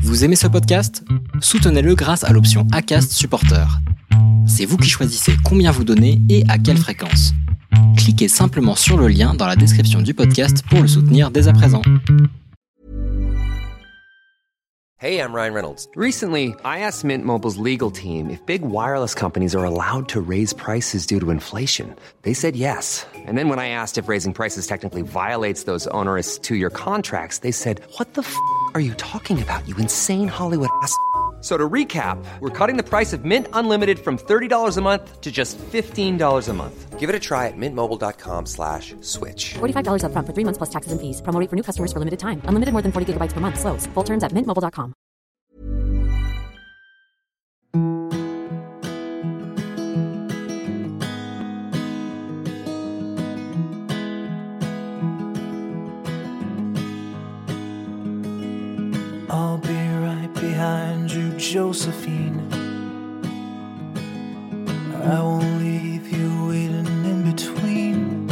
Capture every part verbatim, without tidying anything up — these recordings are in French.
Vous aimez ce podcast ? Soutenez-le grâce à l'option Acast Supporter. C'est vous qui choisissez combien vous donnez et à quelle fréquence. Cliquez simplement sur le lien dans la description du podcast pour le soutenir dès à présent. Hey, I'm Ryan Reynolds. Recently, I asked Mint Mobile's legal team if big wireless companies are allowed to raise prices due to inflation. They said yes. And then when I asked if raising prices technically violates those onerous two-year contracts, they said, "What the f*** are you talking about, you insane Hollywood ass f- So to recap, we're cutting the price of Mint Unlimited from thirty dollars a month to just fifteen dollars a month. Give it a try at mintmobile.com slash switch. forty-five dollars up front for three months plus taxes and fees. Promo rate for new customers for limited time. Unlimited more than forty gigabytes per month. Slows full terms at mint mobile dot com. I'll be right behind you, Josephine. I won't leave you waiting in between.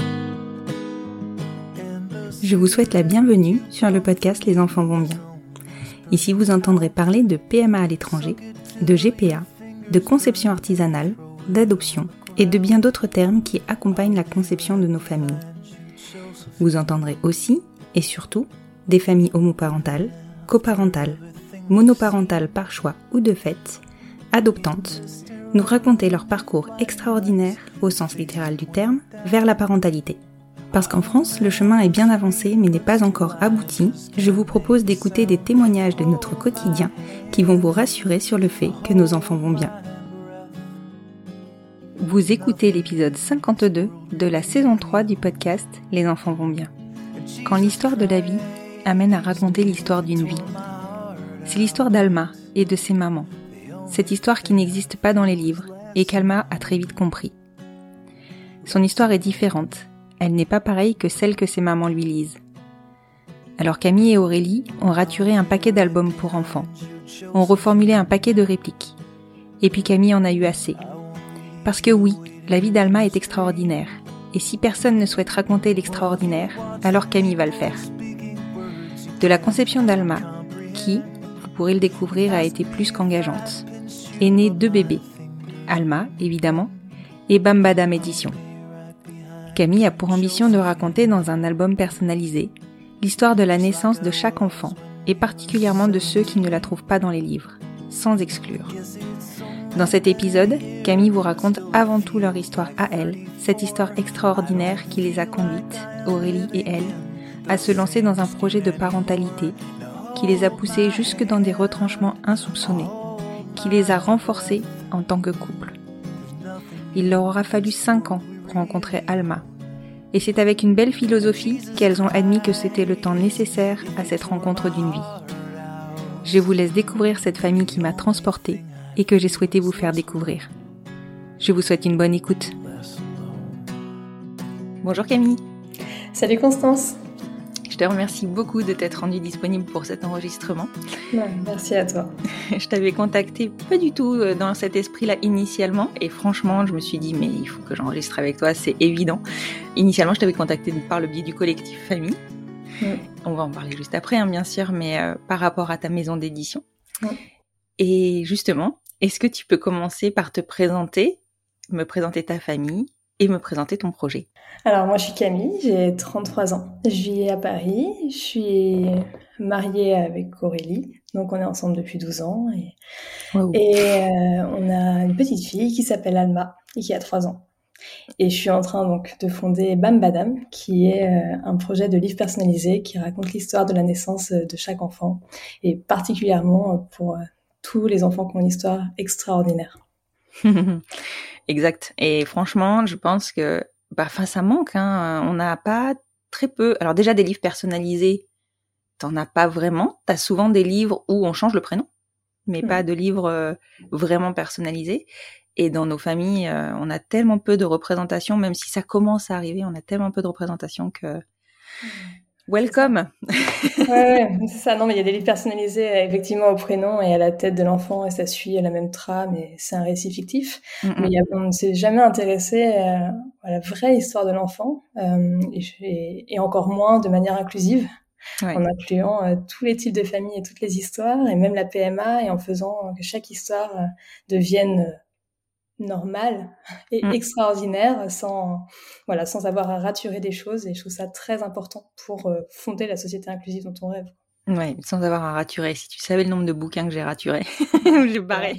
Je vous souhaite la bienvenue sur le podcast Les enfants vont bien. Ici, vous entendrez parler de P M A à l'étranger, de G P A, de conception artisanale, d'adoption et de bien d'autres termes qui accompagnent la conception de nos familles. Vous entendrez aussi, et surtout, des familles homoparentales, coparentales, monoparentales par choix ou de fait, adoptantes, nous raconter leur parcours extraordinaire, au sens littéral du terme, vers la parentalité. Parce qu'en France, le chemin est bien avancé mais n'est pas encore abouti, je vous propose d'écouter des témoignages de notre quotidien qui vont vous rassurer sur le fait que nos enfants vont bien. Vous écoutez l'épisode cinquante-deux de la saison trois du podcast Les enfants vont bien. Quand l'histoire de la vie amène à raconter l'histoire d'une vie. C'est l'histoire d'Alma et de ses mamans. Cette histoire qui n'existe pas dans les livres et qu'Alma a très vite compris. Son histoire est différente. Elle n'est pas pareille que celle que ses mamans lui lisent. Alors Camille et Aurélie ont raturé un paquet d'albums pour enfants, ont reformulé un paquet de répliques. Et puis Camille en a eu assez. Parce que oui, la vie d'Alma est extraordinaire. Et si personne ne souhaite raconter l'extraordinaire, alors Camille va le faire. De la conception d'Alma, qui, vous pourrez le découvrir, a été plus qu'engageante, est née deux bébés, Alma, évidemment, et Bambadam Édition. Camille a pour ambition de raconter dans un album personnalisé l'histoire de la naissance de chaque enfant, et particulièrement de ceux qui ne la trouvent pas dans les livres, sans exclure. Dans cet épisode, Camille vous raconte avant tout leur histoire à elle, cette histoire extraordinaire qui les a conduites, Aurélie et elle, à se lancer dans un projet de parentalité qui les a poussés jusque dans des retranchements insoupçonnés, qui les a renforcés en tant que couple. Il leur aura fallu cinq ans pour rencontrer Alma, et c'est avec une belle philosophie qu'elles ont admis que c'était le temps nécessaire à cette rencontre d'une vie. Je vous laisse découvrir cette famille qui m'a transportée et que j'ai souhaité vous faire découvrir. Je vous souhaite une bonne écoute. Bonjour Camille. Salut Constance. Je te remercie beaucoup de t'être rendue disponible pour cet enregistrement. Ouais, merci à toi. Je t'avais contacté pas du tout dans cet esprit-là initialement, et franchement, je me suis dit, mais il faut que j'enregistre avec toi, c'est évident. Initialement, je t'avais contacté par le biais du collectif Famille. Ouais. On va en parler juste après, hein, bien sûr, mais euh, par rapport à ta maison d'édition. Ouais. Et justement, est-ce que tu peux commencer par te présenter, me présenter ta famille et me présenter ton projet? Alors moi je suis Camille, j'ai trente-trois ans, je vis à Paris, je suis mariée avec Aurélie, donc on est ensemble depuis douze ans et, wow. et euh, on a une petite fille qui s'appelle Alma et qui a trois ans. Et je suis en train donc de fonder Bambadam, qui est euh, un projet de livre personnalisé qui raconte l'histoire de la naissance de chaque enfant et particulièrement pour euh, tous les enfants qui ont une histoire extraordinaire. Exact. Et franchement, je pense que bah, enfin, ça manque. Hein. On n'a pas très peu. Alors déjà, des livres personnalisés, t'en as pas vraiment. T'as souvent des livres où on change le prénom, mais mmh. pas de livres euh, vraiment personnalisés. Et dans nos familles, euh, on a tellement peu de représentation, même si ça commence à arriver, on a tellement peu de représentation que... Mmh. Welcome. Ouais, ouais, c'est ça. Non, mais il y a des livres personnalisés effectivement au prénom et à la tête de l'enfant et ça suit la même trame et c'est un récit fictif. Mm-hmm. Mais il y a, on ne s'est jamais intéressé à, à la vraie histoire de l'enfant euh, et, et encore moins de manière inclusive. ouais. en incluant euh, tous les types de familles et toutes les histoires, et même la P M A, et en faisant que chaque histoire euh, devienne euh, normale et mmh. extraordinaire, sans, voilà, sans avoir à raturer des choses. Et je trouve ça très important pour euh, fonder la société inclusive dont on rêve. Ouais, sans avoir à raturer. Si tu savais le nombre de bouquins que j'ai raturés, j'ai barré.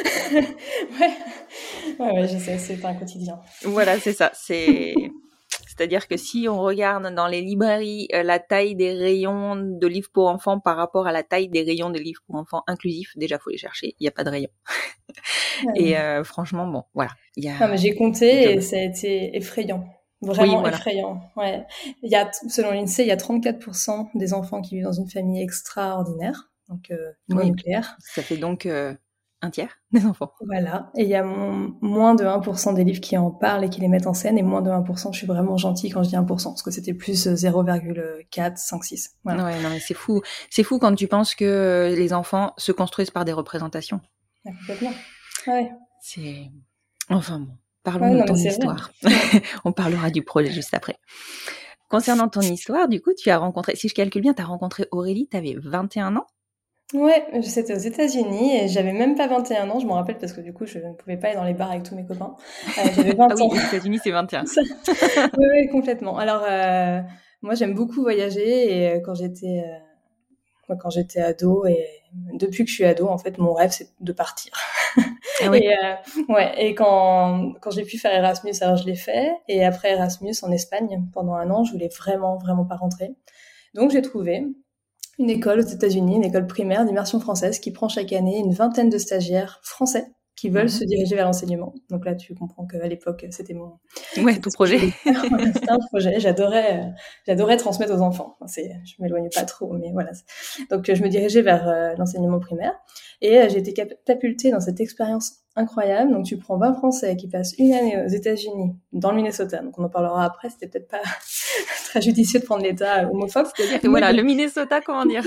ouais. ouais, ouais, je sais, c'est un quotidien. Voilà, c'est ça. C'est... C'est-à-dire que si on regarde dans les librairies euh, la taille des rayons de livres pour enfants par rapport à la taille des rayons de livres pour enfants inclusifs, déjà, faut les chercher. Il n'y a pas de rayons. Ouais. Et euh, franchement, bon, voilà. Y a... Non, mais j'ai compté et ça a été effrayant. Vraiment oui, voilà. effrayant. Ouais. Il y a, selon l'INSEE, il y a trente-quatre pour cent des enfants qui vivent dans une famille extraordinaire, donc euh, oui. nucléaire. Ça fait donc euh, un tiers des enfants. Voilà. Et il y a mon, moins de un pour cent des livres qui en parlent et qui les mettent en scène, et moins de un pour cent, je suis vraiment gentille quand je dis un pour cent, parce que c'était plus zéro virgule quatre, cinq, six. Voilà. Ouais, non, mais c'est fou. C'est fou quand tu penses que les enfants se construisent par des représentations. Ouais, complètement. Ouais. C'est... Enfin bon. Parlons ouais, de non, ton histoire. On parlera du projet juste après. Concernant ton histoire, du coup, tu as rencontré, si je calcule bien, tu as rencontré Aurélie, tu avais vingt et un ans? Ouais, c'était aux États-Unis et j'avais même pas vingt et un ans, je m'en rappelle parce que du coup, je ne pouvais pas aller dans les bars avec tous mes copains. Euh, j'avais vingt ah oui, ans. aux États-Unis, c'est vingt et un. oui, oui, complètement. Alors, euh, moi, j'aime beaucoup voyager et quand j'étais... Euh... quand j'étais ado, et depuis que je suis ado, en fait, mon rêve, c'est de partir. Ah oui. et, euh, ouais, et quand, quand j'ai pu faire Erasmus, alors je l'ai fait. Et après Erasmus en Espagne, pendant un an, je voulais vraiment, vraiment pas rentrer. Donc, j'ai trouvé une école aux États-Unis, une école primaire d'immersion française qui prend chaque année une vingtaine de stagiaires français qui veulent mmh. se diriger vers l'enseignement. Donc là, tu comprends qu'à l'époque, c'était mon... Ouais, ton projet. C'était un projet. J'adorais, euh, j'adorais transmettre aux enfants. Enfin, c'est, je m'éloigne pas trop, mais voilà. Donc, je me dirigeais vers euh, l'enseignement primaire et euh, j'ai été catapultée dans cette expérience incroyable. Donc, tu prends vingt Français qui passent une année aux États-Unis, dans le Minnesota. Donc, on en parlera après. C'était peut-être pas très judicieux de prendre l'État homophobe. C'est-à-dire que voilà, le Minnesota, comment dire?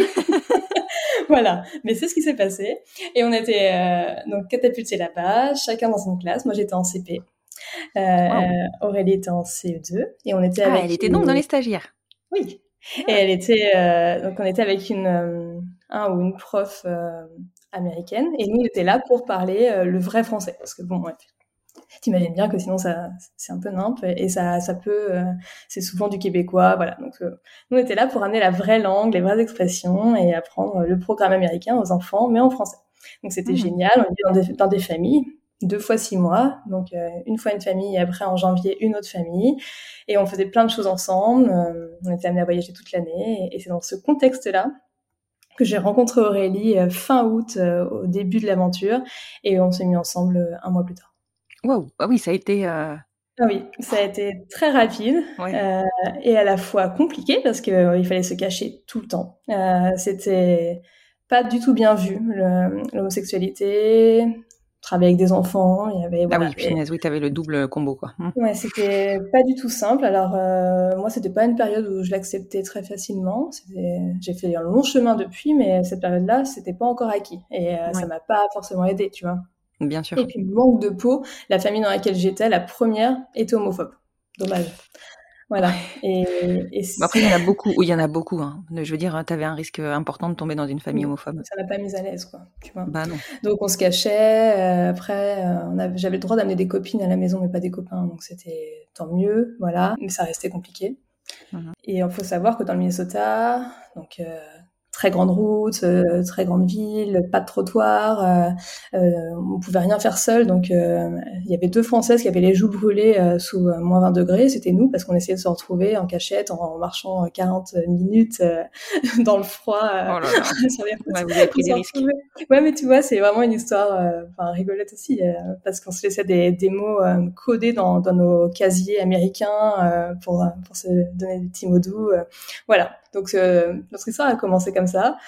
Voilà, mais c'est ce qui s'est passé. Et on était euh, donc catapultés là-bas, chacun dans une classe. Moi, j'étais en C P. Euh, wow. Aurélie était en C E deux. Et on était ah, avec elle était une... donc dans les stagiaires. Oui. Ah. Et elle était... Euh, donc, on était avec une, euh, un ou une prof euh, américaine. Et nous, on était là pour parler euh, le vrai français. Parce que bon, ouais, t'imagines bien que sinon, ça, c'est un peu nimp. Et ça, ça peut... Euh, c'est souvent du québécois, voilà. Donc, euh, nous, on était là pour amener la vraie langue, les vraies expressions et apprendre le programme américain aux enfants, mais en français. Donc, c'était mmh. génial. On était dans des, dans des familles, deux fois six mois. Donc, euh, une fois une famille et après, en janvier, une autre famille. Et on faisait plein de choses ensemble. Euh, on était amenés à voyager toute l'année. Et, et c'est dans ce contexte-là que j'ai rencontré Aurélie euh, fin août, euh, au début de l'aventure. Et on s'est mis ensemble euh, un mois plus tard. Waouh, ah oui, ça a été... Euh... Ah oui, ça a été très rapide ouais. euh, et à la fois compliqué parce qu'il euh, fallait se cacher tout le temps. Euh, c'était pas du tout bien vu, le, l'homosexualité, travailler avec des enfants, il y avait... Voilà, ah oui, punaise, oui, t'avais le double combo, quoi. Ouais, c'était pas du tout simple. Alors, euh, moi, c'était pas une période où je l'acceptais très facilement. C'était... J'ai fait un long chemin depuis, mais cette période-là, c'était pas encore acquis. Et euh, ouais. ça m'a pas forcément aidée, tu vois. Bien sûr. Et puis, manque de peau, la famille dans laquelle j'étais, la première, était homophobe. Dommage. Voilà. Et, et après, il y en a beaucoup. Il y en a beaucoup. Hein. Je veux dire, tu avais un risque important de tomber dans une famille homophobe. Ça m'a pas mise à l'aise, quoi. Tu vois. Bah non. Donc, on se cachait. Euh, après, euh, on avait, j'avais le droit d'amener des copines à la maison, mais pas des copains. Donc, c'était tant mieux. Voilà. Mais ça restait compliqué. Mm-hmm. Et il faut savoir que dans le Minnesota, donc... Euh, très grande route, euh, très grande ville, pas de trottoir, euh, euh, on pouvait rien faire seul, donc euh, il y avait deux Françaises qui avaient les joues brûlées euh, sous euh, moins vingt degrés, c'était nous, parce qu'on essayait de se retrouver en cachette, en, en marchant quarante minutes euh, dans le froid. Euh, oh là là. Sur les ouais, vous avez pris des risques. Ouais, mais tu vois, c'est vraiment une histoire euh, enfin, rigolote aussi, euh, parce qu'on se laissait des, des mots euh, codés dans, dans nos casiers américains euh, pour, pour se donner des petits mots doux. Euh, voilà. Donc, euh, notre histoire a commencé comme ça.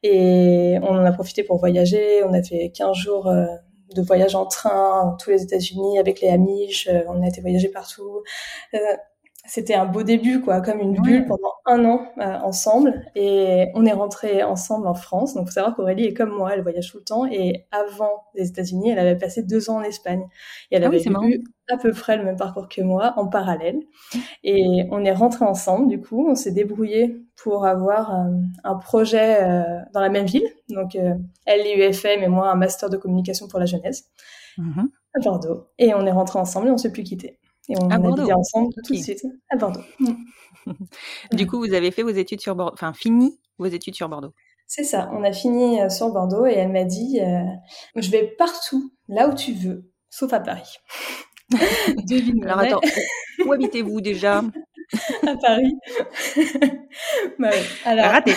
Et on en a profité pour voyager. On a fait quinze jours euh, de voyage en train dans tous les États-Unis avec les Amish. Euh, on a été voyager partout. Euh, c'était un beau début, quoi, comme une bulle pendant un an euh, ensemble. Et on est rentrés ensemble en France. Donc, faut savoir qu'Aurélie est comme moi, elle voyage tout le temps. Et avant les États-Unis, elle avait passé deux ans en Espagne. Et elle Ah avait oui, c'est eu à peu près le même parcours que moi, en parallèle. Et on est rentrés ensemble, du coup. On s'est débrouillés pour avoir euh, un projet euh, dans la même ville. Donc, euh, elle, l'I U F M, et moi, un master de communication pour la jeunesse mm-hmm. à Bordeaux. Et on est rentrés ensemble et on ne s'est plus quittés. Et on à a habité ensemble okay. tout de suite à Bordeaux. Du coup, vous avez fait vos études sur Bordeaux, enfin fini vos études sur Bordeaux. C'est ça, on a fini euh, sur Bordeaux et elle m'a dit euh, « Je vais partout, là où tu veux, sauf à Paris. » Alors attends, où habitez-vous déjà? À Paris. Bah ouais. Alors... Raté.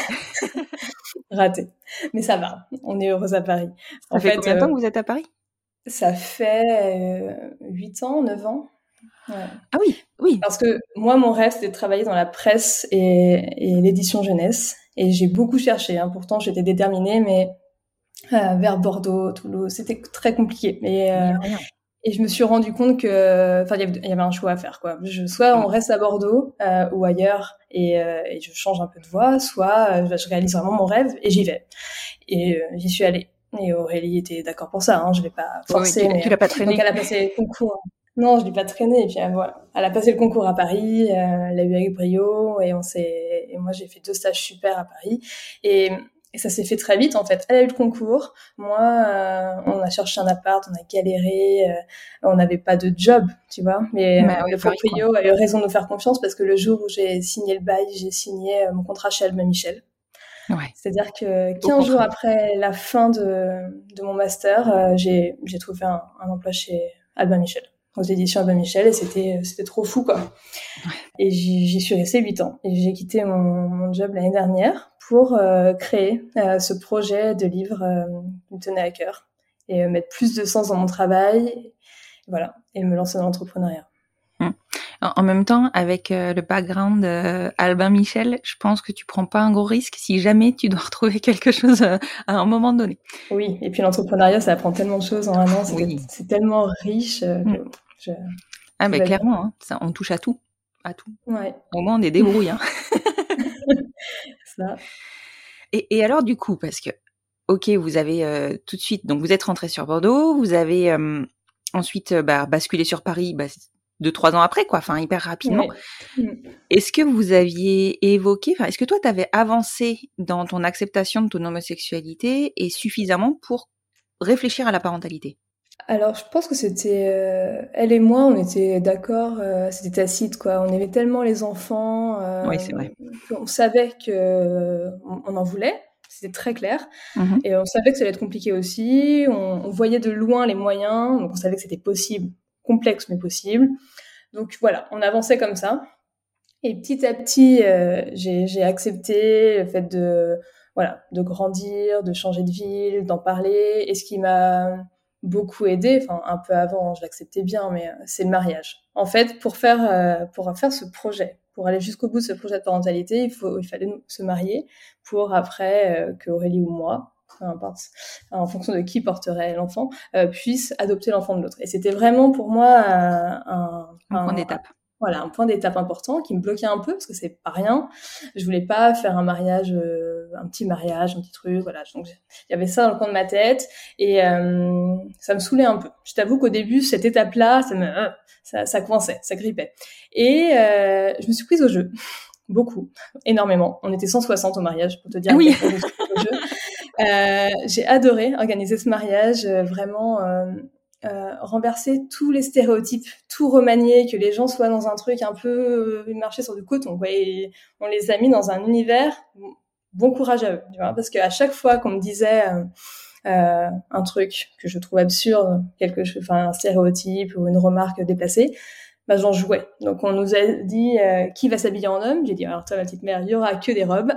Raté. Mais ça va, on est heureuse à Paris. Ça en fait, fait combien de euh, temps que vous êtes à Paris? Ça fait euh, huit ans, neuf ans. Ouais. Ah oui, oui. Parce que moi, mon rêve, c'était de travailler dans la presse et, et l'édition jeunesse. Et j'ai beaucoup cherché. Hein. Pourtant, j'étais déterminée, mais euh, vers Bordeaux, Toulouse, c'était très compliqué. Et, euh, et je me suis rendu compte que, enfin, il y avait un choix à faire, quoi. Je, soit on reste à Bordeaux euh, ou ailleurs et, euh, et je change un peu de voie, soit euh, je réalise vraiment mon rêve et j'y vais. Et euh, j'y suis allée. Et Aurélie était d'accord pour ça. Hein. Je l'ai pas forcé. Oui, tu, mais, tu l'as pas traîné. Donc elle a passé le concours. Non, je l'ai pas traîné. Et puis voilà, elle a passé le concours à Paris, euh, elle l'a eu avec brio, et on s'est. Et moi, j'ai fait deux stages super à Paris, et, et ça s'est fait très vite en fait. Elle a eu le concours, moi, euh, on a cherché un appart, on a galéré, euh, on n'avait pas de job, tu vois. Mais bah, euh, oui, le proprio a eu raison de nous faire confiance parce que le jour où j'ai signé le bail, j'ai signé euh, mon contrat chez Albin Michel. Ouais. C'est-à-dire que quinze jours après la fin de, de mon master, euh, j'ai, j'ai trouvé un, un emploi chez Albin Michel, aux éditions Albin Michel, et c'était, c'était trop fou, quoi. Ouais. Et j'y, j'y suis restée huit ans. Et j'ai quitté mon, mon job l'année dernière pour euh, créer euh, ce projet de livre euh, qui me tenait à cœur et euh, mettre plus de sens dans mon travail, et, voilà, et me lancer dans l'entrepreneuriat. Hum. En même temps, avec euh, le background euh, Albin Michel, je pense que tu prends pas un gros risque si jamais tu dois retrouver quelque chose euh, à un moment donné. Oui, et puis l'entrepreneuriat, ça apprend tellement de choses en un an, c'est, oui. c'est tellement riche euh, que hum. je... Ah ben bah, clairement, hein, ça, on touche à tout, à tout. Ouais. Au moins on est débrouille. Hein. Ça. Et, et alors du coup, parce que, ok, vous avez euh, tout de suite, donc vous êtes rentré sur Bordeaux, vous avez euh, ensuite euh, bah, basculé sur Paris, bah, deux, trois ans après, quoi, enfin hyper rapidement. Ouais. Est-ce que vous aviez évoqué, enfin, est-ce que toi, tu avais avancé dans ton acceptation de ton homosexualité et suffisamment pour réfléchir à la parentalité? Alors, je pense que c'était... Euh, elle et moi, on était d'accord, euh, c'était tacite, quoi. On aimait tellement les enfants. Euh, oui, c'est vrai. On savait qu'on euh, on en voulait, c'était très clair. Mm-hmm. Et on savait que ça allait être compliqué aussi. On, on voyait de loin les moyens, donc on savait que c'était possible. Complexe, mais possible. Donc voilà, on avançait comme ça. Et petit à petit, euh, j'ai, j'ai accepté le fait de, voilà, de grandir, de changer de ville, d'en parler. Et ce qui m'a beaucoup aidé, enfin un peu avant, je l'acceptais bien, mais c'est le mariage. En fait, pour faire, euh, pour faire ce projet, pour aller jusqu'au bout de ce projet de parentalité, il, faut, il fallait se marier pour après euh, que Aurélie ou moi, peu importe, en fonction de qui porterait l'enfant, euh, puisse adopter l'enfant de l'autre. Et c'était vraiment pour moi un, un, un point d'étape. Un, voilà, un point d'étape important qui me bloquait un peu parce que c'est pas rien. Je voulais pas faire un mariage, euh, un petit mariage, un petit truc, voilà. Donc il y avait ça dans le coin de ma tête et euh, ça me saoulait un peu. Je t'avoue qu'au début, cette étape-là, ça me, euh, ça, ça coinçait, ça grippait. Et euh, je me suis prise au jeu. Beaucoup, énormément. On était cent soixante au mariage, pour te dire. Oui. Euh, j'ai adoré organiser ce mariage, euh, vraiment euh, euh, renverser tous les stéréotypes, tout remanier, que les gens soient dans un truc un peu euh, marcher sur du coton. Quoi, et on les a mis dans un univers. Bon courage à eux, tu vois, parce qu'à chaque fois qu'on me disait euh, euh, un truc que je trouve absurde, quelque chose, enfin un stéréotype ou une remarque déplacée, bah j'en jouais. Donc on nous a dit euh, qui va s'habiller en homme. J'ai dit alors toi ma petite mère, il y aura que des robes,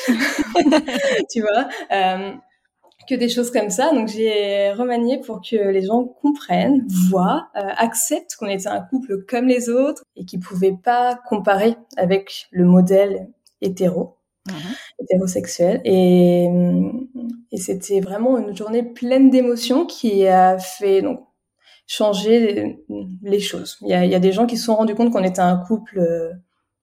tu vois, euh, que des choses comme ça. Donc j'ai remanié pour que les gens comprennent, voient, euh, acceptent qu'on était un couple comme les autres et qu'ils pouvaient pas comparer avec le modèle hétéro, mmh. hétérosexuel. Et, et c'était vraiment une journée pleine d'émotions qui a fait donc changer les choses. Il y a, il y a des gens qui se sont rendus compte qu'on était un couple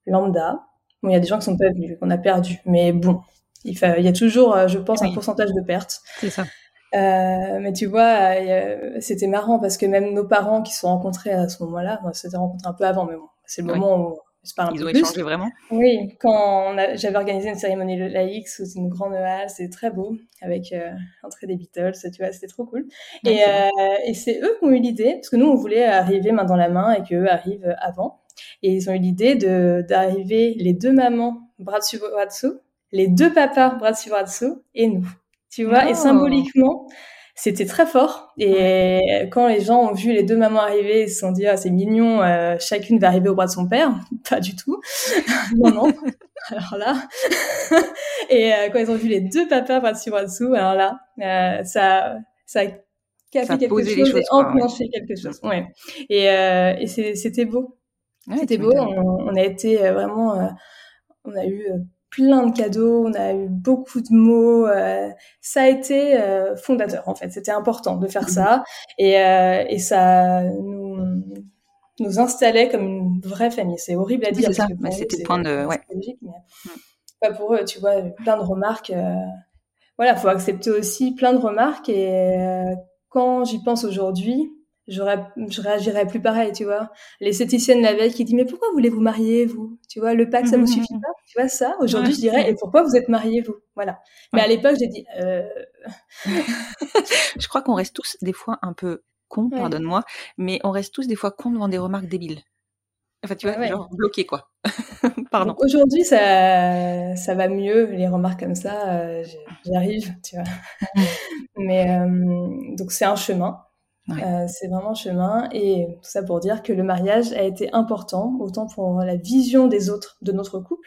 lambda. Bon, il y a des gens qui sont pas venus, qu'on a perdu, mais bon, il, fa... il y a toujours, je pense, oui. un pourcentage de pertes. C'est ça. Euh, mais tu vois, euh, c'était marrant parce que même nos parents qui se sont rencontrés à ce moment-là, on s'était rencontrés un peu avant, mais bon, c'est le oui. moment où on se parle un Ils peu ont plus. échangé vraiment. Oui, quand on a, j'avais organisé une cérémonie laïque sous une grande halle, c'était très beau, avec euh, l'entrée des Beatles, tu vois, c'était trop cool. Ouais, et, c'est euh, et c'est eux qui ont eu l'idée, parce que nous on voulait arriver main dans la main et qu'eux arrivent avant. Et ils ont eu l'idée de d'arriver les deux mamans bras dessus bras dessous, les deux papas bras dessus bras dessous et nous. Tu vois, oh. Et symboliquement, c'était très fort. Et ouais. Quand les gens ont vu les deux mamans arriver, ils se sont dit, ah, c'est mignon, euh, chacune va arriver au bras de son père. Pas du tout. non, non. Alors là. Et euh, quand ils ont vu les deux papas bras dessus bras dessous, alors là, euh, ça, ça a cassé quelque chose, choses, et enclenché ouais. quelque chose. Ouais. Et, euh, et c'est, c'était beau. Ouais, c'était beau. On, on a été vraiment, euh, on a eu, euh, plein de cadeaux, on a eu beaucoup de mots. Euh, ça a été euh, fondateur en fait. C'était important de faire ça et, euh, et ça nous, nous installait comme une vraie famille. C'est horrible à dire. Oui, c'est parce ça. Que mais nous, c'était c'est le point de ouais. mais mm. pas pour eux. Tu vois, plein de remarques. Euh, voilà, faut accepter aussi plein de remarques et euh, quand j'y pense aujourd'hui. J'aurais, je réagirais plus pareil, tu vois. L'esthéticienne la veille qui dit, mais pourquoi voulez-vous marier, vous? Tu vois, le pack, ça vous suffit pas? Tu vois, ça, aujourd'hui, ouais. je dirais, et pourquoi vous êtes mariés, vous? Voilà. Mais ouais. à l'époque, j'ai dit, euh... je crois qu'on reste tous, des fois, un peu cons, ouais. pardonne-moi, mais on reste tous, des fois, cons devant des remarques débiles. Enfin, tu vois, ouais, genre, ouais. bloqués, quoi. Pardon. Donc, aujourd'hui, ça, ça va mieux, les remarques comme ça, euh, j'arrive, tu vois. mais, euh, donc, c'est un chemin. Ouais. Euh, c'est vraiment un chemin et tout ça pour dire que le mariage a été important autant pour la vision des autres de notre couple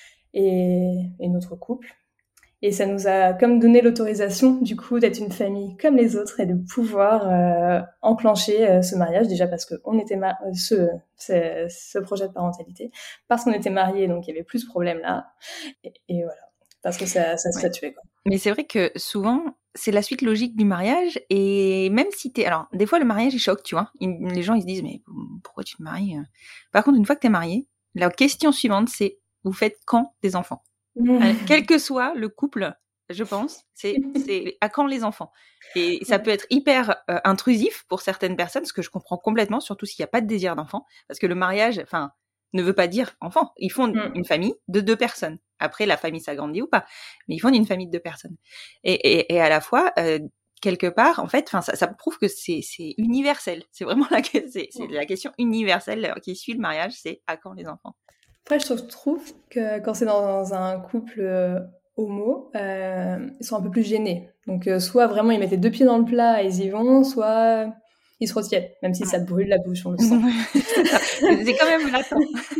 et, et notre couple et ça nous a comme donné l'autorisation du coup d'être une famille comme les autres et de pouvoir euh, enclencher euh, ce mariage déjà parce que on était ma- ce, ce ce projet de parentalité parce qu'on était mariés donc il y avait plus de problèmes là et, et voilà parce que ça ça se ouais. statuait quoi. Mais c'est vrai que souvent c'est la suite logique du mariage et même si t'es alors des fois le mariage il choque tu vois il, les gens ils se disent mais pourquoi tu te maries par contre une fois que t'es marié la question suivante c'est vous faites quand des enfants mmh. Alors, quel que soit le couple je pense c'est c'est à quand les enfants et ça peut être hyper euh, intrusif pour certaines personnes ce que je comprends complètement surtout s'il y a pas de désir d'enfant parce que le mariage enfin ne veut pas dire enfant ils font mmh. une famille de deux personnes. Après, la famille s'agrandit ou pas, mais ils font une famille de deux personnes. Et, et, et à la fois, euh, quelque part, en fait, enfin, ça, ça prouve que c'est, c'est universel. C'est vraiment la, c'est, c'est la question universelle qui suit le mariage, c'est à quand les enfants. Après, je trouve que quand c'est dans un couple euh, homo, euh, ils sont un peu plus gênés. Donc, euh, soit vraiment ils mettent les deux pieds dans le plat et ils y vont, soit ils se retiennent, même si ça brûle la bouche, on le sent. C'est quand même latent.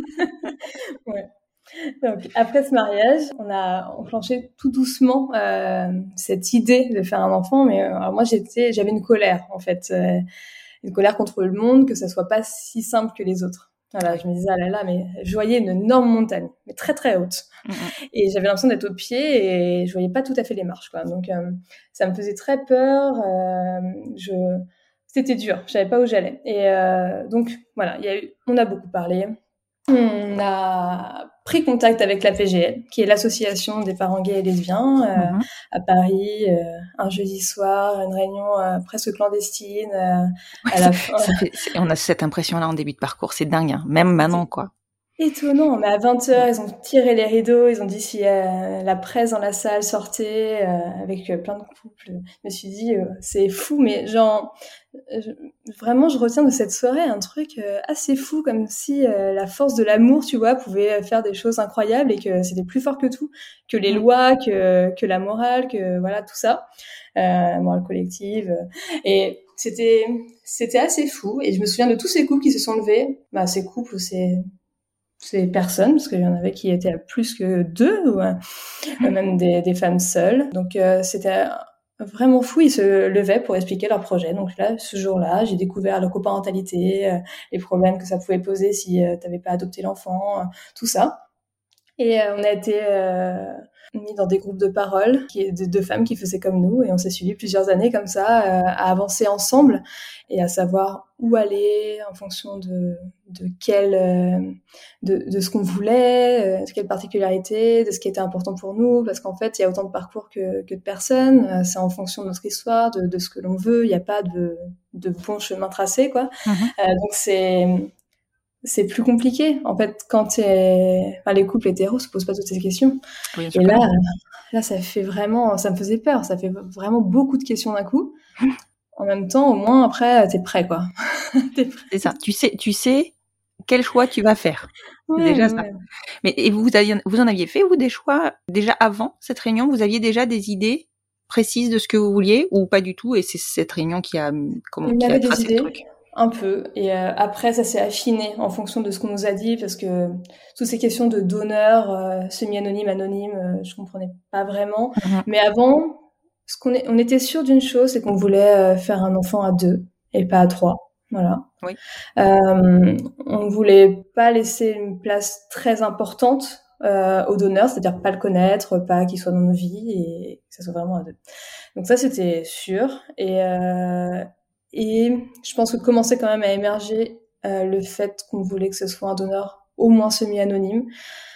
Ouais. Donc, après ce mariage, on a enclenché tout doucement euh, cette idée de faire un enfant, mais euh, alors moi j'étais, j'avais une colère en fait, euh, une colère contre le monde, que ça soit pas si simple que les autres. Voilà, je me disais ah là là, mais je voyais une énorme montagne, mais très très haute, mm-hmm. et j'avais l'impression d'être au pied et je voyais pas tout à fait les marches, quoi. Donc euh, ça me faisait très peur. Euh, je, c'était dur, je savais pas où j'allais. Et euh, donc voilà, il y a eu, on a beaucoup parlé. On a pris contact avec la P G L, qui est l'association des parents gays et lesbiens, euh, mm-hmm. à Paris, euh, un jeudi soir, une réunion euh, presque clandestine. Euh, ouais, à ça, la fin. Ça fait, on a cette impression-là en début de parcours, c'est dingue, hein, même maintenant, quoi. Étonnant, mais à vingt heures, ils ont tiré les rideaux, ils ont dit si euh, la presse dans la salle sortait, euh, avec euh, plein de couples. Je me suis dit, euh, c'est fou, mais genre, je, vraiment, je retiens de cette soirée un truc euh, assez fou, comme si euh, la force de l'amour, tu vois, pouvait faire des choses incroyables et que c'était plus fort que tout, que les lois, que, que la morale, que voilà, tout ça, euh, la morale collective. Et c'était, c'était assez fou, et je me souviens de tous ces couples qui se sont levés, bah, ces couples, c'est... ces personnes, parce qu'il y en avait qui étaient à plus que deux, ou euh, même des, des femmes seules. Donc euh, c'était vraiment fou, ils se levaient pour expliquer leur projet. Donc là, ce jour-là, j'ai découvert la coparentalité, euh, les problèmes que ça pouvait poser si euh, t'avais pas adopté l'enfant, euh, tout ça. Et euh, on a été euh, mis dans des groupes de parole qui, de, de femmes qui faisaient comme nous, et on s'est suivis plusieurs années comme ça, euh, à avancer ensemble et à savoir où aller en fonction de, de, quel, euh, de, de ce qu'on voulait, euh, de quelle particularité, de ce qui était important pour nous, parce qu'en fait, il y a autant de parcours que, que de personnes, euh, c'est en fonction de notre histoire, de, de ce que l'on veut, il n'y a pas de, de bon chemin tracé, quoi. Mmh. Euh, donc c'est... c'est plus compliqué. En fait, quand t'es... Enfin, les couples hétéros se posent pas toutes ces questions. Oui, et là, là, ça fait vraiment... Ça me faisait peur. Ça fait vraiment beaucoup de questions d'un coup. En même temps, au moins, après, t'es prêt, quoi. T'es prêt. C'est ça. Tu sais, tu sais quel choix tu vas faire. Ouais, c'est déjà ouais. ça. Mais et vous, aviez, vous en aviez fait, vous, des choix déjà avant cette réunion? Vous aviez déjà des idées précises de ce que vous vouliez ou pas du tout? Et c'est cette réunion qui a, comment, qui a tracé le truc? Un peu, et euh, après ça s'est affiné en fonction de ce qu'on nous a dit, parce que toutes ces questions de donneur, euh, semi-anonyme, anonyme, euh, je comprenais pas vraiment. Mm-hmm. Mais avant, ce qu'on est, on était sûr d'une chose, c'est qu'on voulait euh, faire un enfant à deux et pas à trois, voilà. Oui. Euh, on voulait pas laisser une place très importante euh, au donneur, c'est-à-dire pas le connaître, pas qu'il soit dans nos vies, et que ça soit vraiment à deux. Donc ça c'était sûr, et euh, Et je pense que commençait quand même à émerger euh, le fait qu'on voulait que ce soit un donneur au moins semi-anonyme.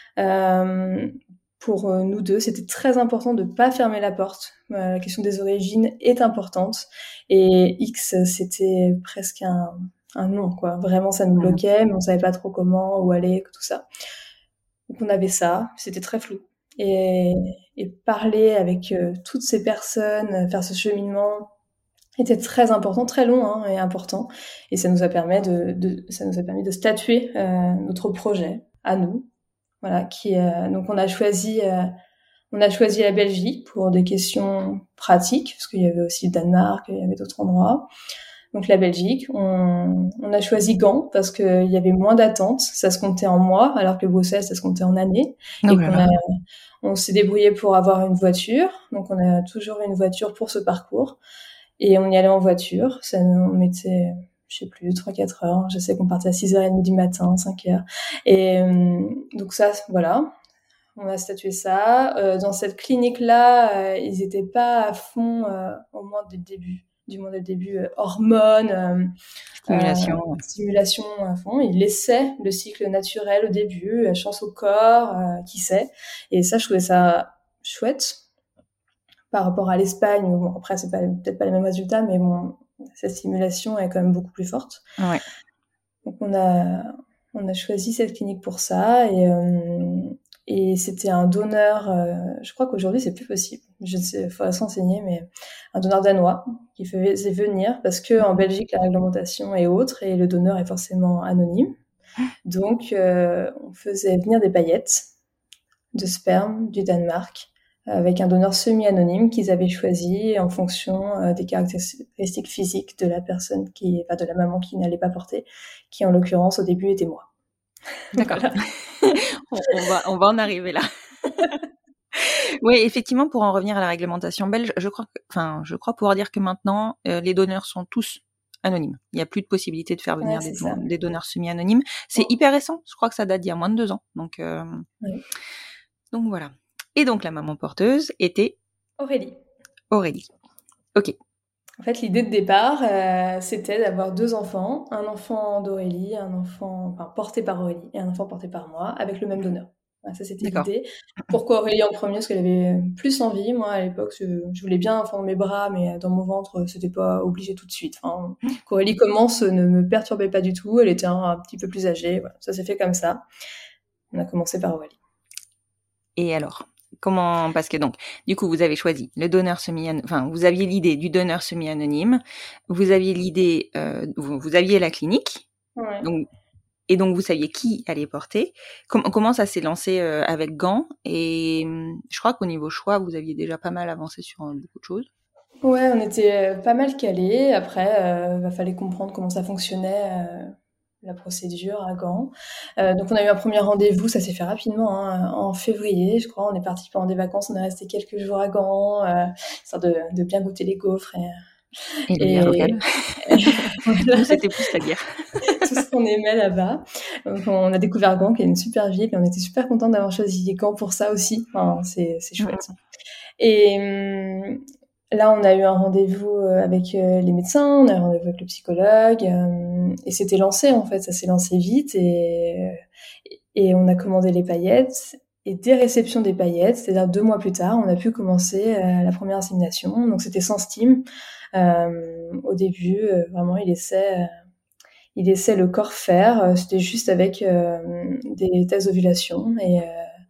Euh, pour euh, nous deux, c'était très important de pas fermer la porte. Euh, la question des origines est importante. Et X, c'était presque un, un non, quoi. Vraiment, ça nous bloquait, mais on savait pas trop comment, où aller, tout ça. Donc on avait ça, c'était très flou. Et, et parler avec euh, toutes ces personnes, faire ce cheminement, était très important, très long hein, et important, et ça nous a permis de, de ça nous a permis de statuer euh, notre projet à nous, voilà. Qui euh, donc on a choisi euh, on a choisi la Belgique pour des questions pratiques, parce qu'il y avait aussi le Danemark, il y avait d'autres endroits. Donc la Belgique, on, on a choisi Gand parce que il y avait moins d'attentes, ça se comptait en mois, alors que Bruxelles ça se comptait en années. Oh et qu'on a, on s'est débrouillé pour avoir une voiture, donc on a toujours une voiture pour ce parcours. Et on y allait en voiture, ça nous mettait, je sais plus, trois quatre heures. Je sais qu'on partait à six heures trente du matin, cinq heures. Et euh, donc ça, voilà, on a statué ça. Euh, dans cette clinique-là, euh, ils étaient pas à fond, euh, au moins dès le début, du moins dès le début, euh, hormones, euh, stimulation, euh, stimulation à fond. Ils laissaient le cycle naturel au début, chance au corps, euh, qui sait. Et ça, je trouvais ça chouette. Par rapport à l'Espagne, bon, après c'est pas, peut-être pas les mêmes résultats, mais bon, cette stimulation est quand même beaucoup plus forte. Ouais. Donc on a, on a choisi cette clinique pour ça, et, euh, et c'était un donneur, euh, je crois qu'aujourd'hui c'est plus possible, je sais, il faudra s'enseigner, mais un donneur danois qui faisait venir, parce que en Belgique la réglementation est autre, et le donneur est forcément anonyme. Donc euh, on faisait venir des paillettes de sperme du Danemark, avec un donneur semi-anonyme qu'ils avaient choisi en fonction euh, des caractéristiques physiques de la personne qui, enfin, de la maman qui n'allait pas porter, qui en l'occurrence au début était moi. D'accord. Voilà. on, on va, on va en arriver là. Oui, effectivement, pour en revenir à la réglementation belge, je crois, que, enfin, je crois pouvoir dire que maintenant euh, les donneurs sont tous anonymes. Il n'y a plus de possibilité de faire venir ouais, des, don- des donneurs semi-anonymes. C'est oh. hyper récent. Je crois que ça date d'il y a moins de deux ans. Donc, euh, oui. donc voilà. Et donc, la maman porteuse était Aurélie. Aurélie. Ok. En fait, l'idée de départ, euh, c'était d'avoir deux enfants. Un enfant d'Aurélie, un enfant enfin, porté par Aurélie et un enfant porté par moi, avec le même donneur. Voilà, ça, c'était D'accord. l'idée. Pourquoi Aurélie en premier? Parce qu'elle avait plus envie. Moi, à l'époque, je, je voulais bien un enfant dans mes bras, mais dans mon ventre, c'était pas obligé tout de suite. Enfin, qu'Aurélie commence ne me perturbait pas du tout. Elle était un, un petit peu plus âgée. Voilà, ça s'est fait comme ça. On a commencé par Aurélie. Et alors? Comment, parce que donc, du coup, vous avez choisi le donneur semi-anonyme, enfin, vous aviez l'idée du donneur semi-anonyme, vous aviez l'idée, euh, vous, vous aviez la clinique, ouais. donc, et donc vous saviez qui allait porter. Com- comment ça s'est lancé euh, avec Gand? Et hum, je crois qu'au niveau choix, vous aviez déjà pas mal avancé sur euh, beaucoup de choses. Ouais, on était pas mal calés. Après, il euh, fallait comprendre comment ça fonctionnait. Euh... la procédure à Gand. Euh, donc on a eu un premier rendez-vous, ça s'est fait rapidement, hein, en février, je crois. On est parti pendant des vacances, on est resté quelques jours à Gand, euh, histoire de, de bien goûter les gaufres et, Et, et la guerre locale. Voilà. C'était plus la guerre. Tout ce qu'on aimait là-bas. Donc, on a découvert Gand, qui est une super ville, et on était super contents d'avoir choisi Gand pour ça aussi. Enfin, c'est, c'est chouette. Mmh. Et hum, là, on a eu un rendez-vous avec euh, les médecins, on a eu un rendez-vous avec le psychologue, euh, et c'était lancé, en fait. Ça s'est lancé vite, et, et on a commandé les paillettes. Et dès réception des paillettes, c'est-à-dire deux mois plus tard, on a pu commencer euh, la première insémination. Donc, c'était sans stime. Euh, au début, euh, vraiment, il laissait, euh, il laissait le corps faire. Euh, c'était juste avec euh, des tests d'ovulation. Et euh,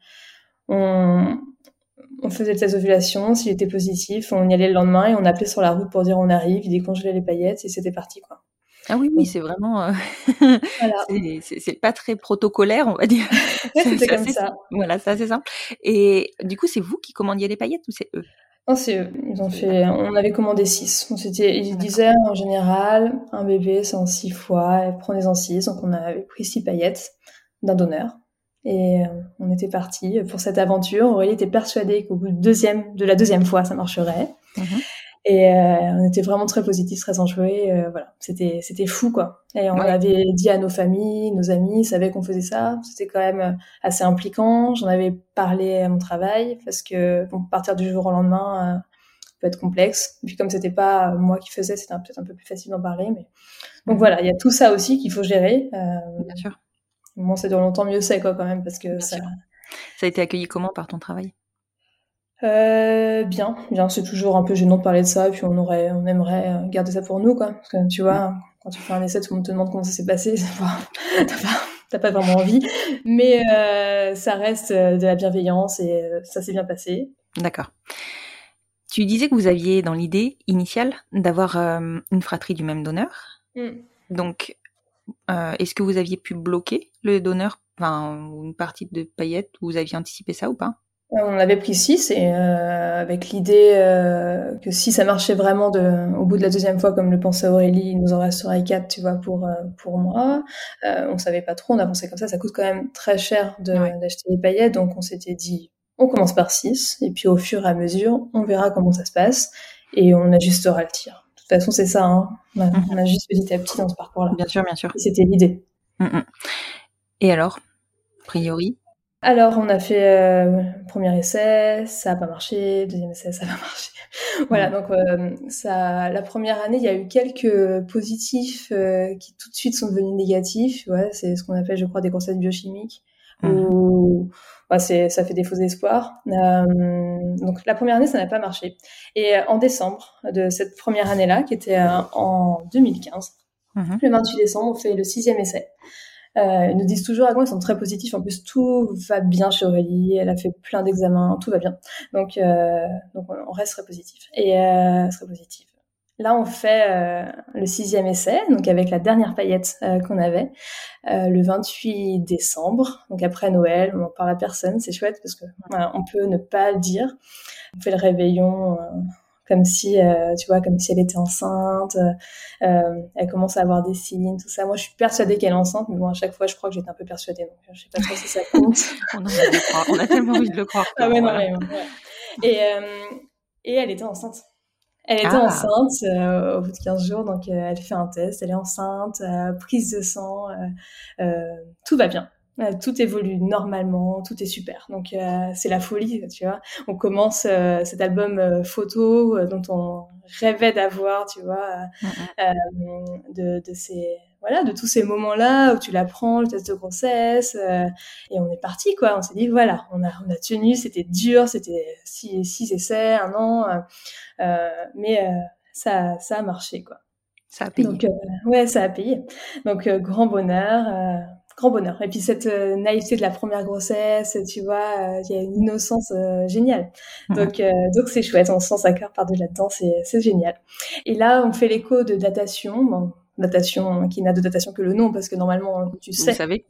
on, on faisait le test d'ovulation. S'il était positif, on y allait le lendemain et on appelait sur la route pour dire on arrive. Il décongelait les paillettes et c'était parti, quoi. Ah oui, oui, c'est vraiment... Euh... voilà. c'est, c'est, c'est pas très protocolaire, on va dire. Ouais, c'était c'est comme assez, ça. Voilà, c'est assez simple. Et du coup, c'est vous qui commandiez les paillettes ou c'est eux? Non, c'est eux. Ils ont fait... On avait commandé six. On s'était... Ils disaient, en général, un bébé, c'est en six fois. Prenez-en six. Donc, on avait pris six paillettes d'un donneur. Et on était partis pour cette aventure. Aurélie était persuadée qu'au bout de, deuxième, de la deuxième fois, ça marcherait. Mm-hmm. Et euh, on était vraiment très positifs, très enjoués. Euh, voilà, c'était c'était fou, quoi. Et on ouais. avait dit à nos familles, nos amis, ils savaient qu'on faisait ça. C'était quand même assez impliquant. J'en avais parlé à mon travail parce que bon, partir du jour au lendemain euh, peut être complexe. Et puis comme c'était pas moi qui faisais, c'était un, peut-être un peu plus facile d'en parler. Mais donc mmh. voilà, il y a tout ça aussi qu'il faut gérer. Euh, Bien sûr. Bon, ça dure longtemps, mieux c'est, quoi, quand même, parce que Bien ça. Sûr. Ça a été accueilli comment par ton travail? Euh, bien, bien, c'est toujours un peu gênant de parler de ça, et puis on aurait, on aimerait garder ça pour nous, quoi. Parce que tu vois, quand tu fais un essai, tout le monde te demande comment ça s'est passé, pas, t'as pas, t'as pas vraiment envie. Mais, euh, ça reste de la bienveillance et ça s'est bien passé. D'accord. Tu disais que vous aviez dans l'idée initiale d'avoir euh, une fratrie du même donneur. Mm. Donc, euh, est-ce que vous aviez pu bloquer le donneur, enfin, une partie de paillettes, vous aviez anticipé ça ou pas? On avait pris six et euh, avec l'idée euh, que si ça marchait vraiment de, au bout de la deuxième fois, comme le pensait Aurélie, il nous en resterait quatre, tu vois, pour euh, pour moi. Euh, on savait pas trop, on a pensé comme ça, ça coûte quand même très cher de, ouais. d'acheter des paillettes, donc on s'était dit, on commence par six et puis au fur et à mesure, on verra comment ça se passe et on ajustera le tir. De toute façon, c'est ça, hein. On, a, mm-hmm. on a juste petit à petit dans ce parcours-là. Bien sûr, bien sûr. Et c'était l'idée. Mm-hmm. Et alors, a priori? Alors, on a fait euh, premier essai, ça n'a pas marché, deuxième essai, ça n'a pas marché. Voilà, mmh. donc euh, ça, la première année, il y a eu quelques positifs euh, qui tout de suite sont devenus négatifs. Ouais, c'est ce qu'on appelle, je crois, des grossesses biochimiques, mmh. où ouais, c'est, ça fait des faux espoirs. Euh, donc la première année, ça n'a pas marché. Et euh, en décembre de cette première année-là, qui était euh, en deux mille quinze, mmh. le vingt-huit décembre, on fait le sixième essai. Euh, ils nous disent toujours à quoi ils sont très positifs. En plus, tout va bien chez Aurélie. Elle a fait plein d'examens, tout va bien. Donc, euh, donc on reste très positif. Et euh, très positif. Là, on fait euh, le sixième essai, donc avec la dernière paillette euh, qu'on avait, euh, le vingt-huit décembre. Donc après Noël, on en parle à personne. C'est chouette parce que voilà, on peut ne pas le dire. On fait le réveillon. Euh, comme si, euh, tu vois, comme si elle était enceinte, euh, elle commence à avoir des signes, tout ça. Moi, je suis persuadée qu'elle est enceinte, mais bon, à chaque fois, je crois que j'étais un peu persuadée, donc je sais pas trop si ça compte. on, a envie de le croire. On a tellement envie de le croire. Ah ouais, non, mais, ouais. Et, euh, et elle était enceinte. Elle était ah. enceinte euh, au bout de quinze jours, donc euh, elle fait un test, elle est enceinte, euh, prise de sang, euh, euh, tout va bien. Tout évolue normalement, tout est super. Donc euh, c'est la folie, tu vois. On commence euh, cet album euh, photo euh, dont on rêvait d'avoir, tu vois, euh, euh, de, de ces voilà, de tous ces moments-là où tu l'apprends, le test de grossesse, euh, et on est parti, quoi. On s'est dit voilà, on a on a tenu, c'était dur, c'était six, six essais, un an, euh, euh, mais euh, ça ça a marché, quoi. Ça a payé. Donc euh, ouais, ça a payé. Donc euh, grand bonheur. Euh, Grand bonheur. Et puis cette euh, naïveté de la première grossesse, tu vois, il euh, y a une innocence euh, géniale. Mmh. Donc euh, donc c'est chouette, on se sent sa cœur par de là-dedans, c'est c'est génial. Et là, on fait l'écho de datation, bon, datation qui n'a de datation que le nom parce que normalement tu sais. Vous savez.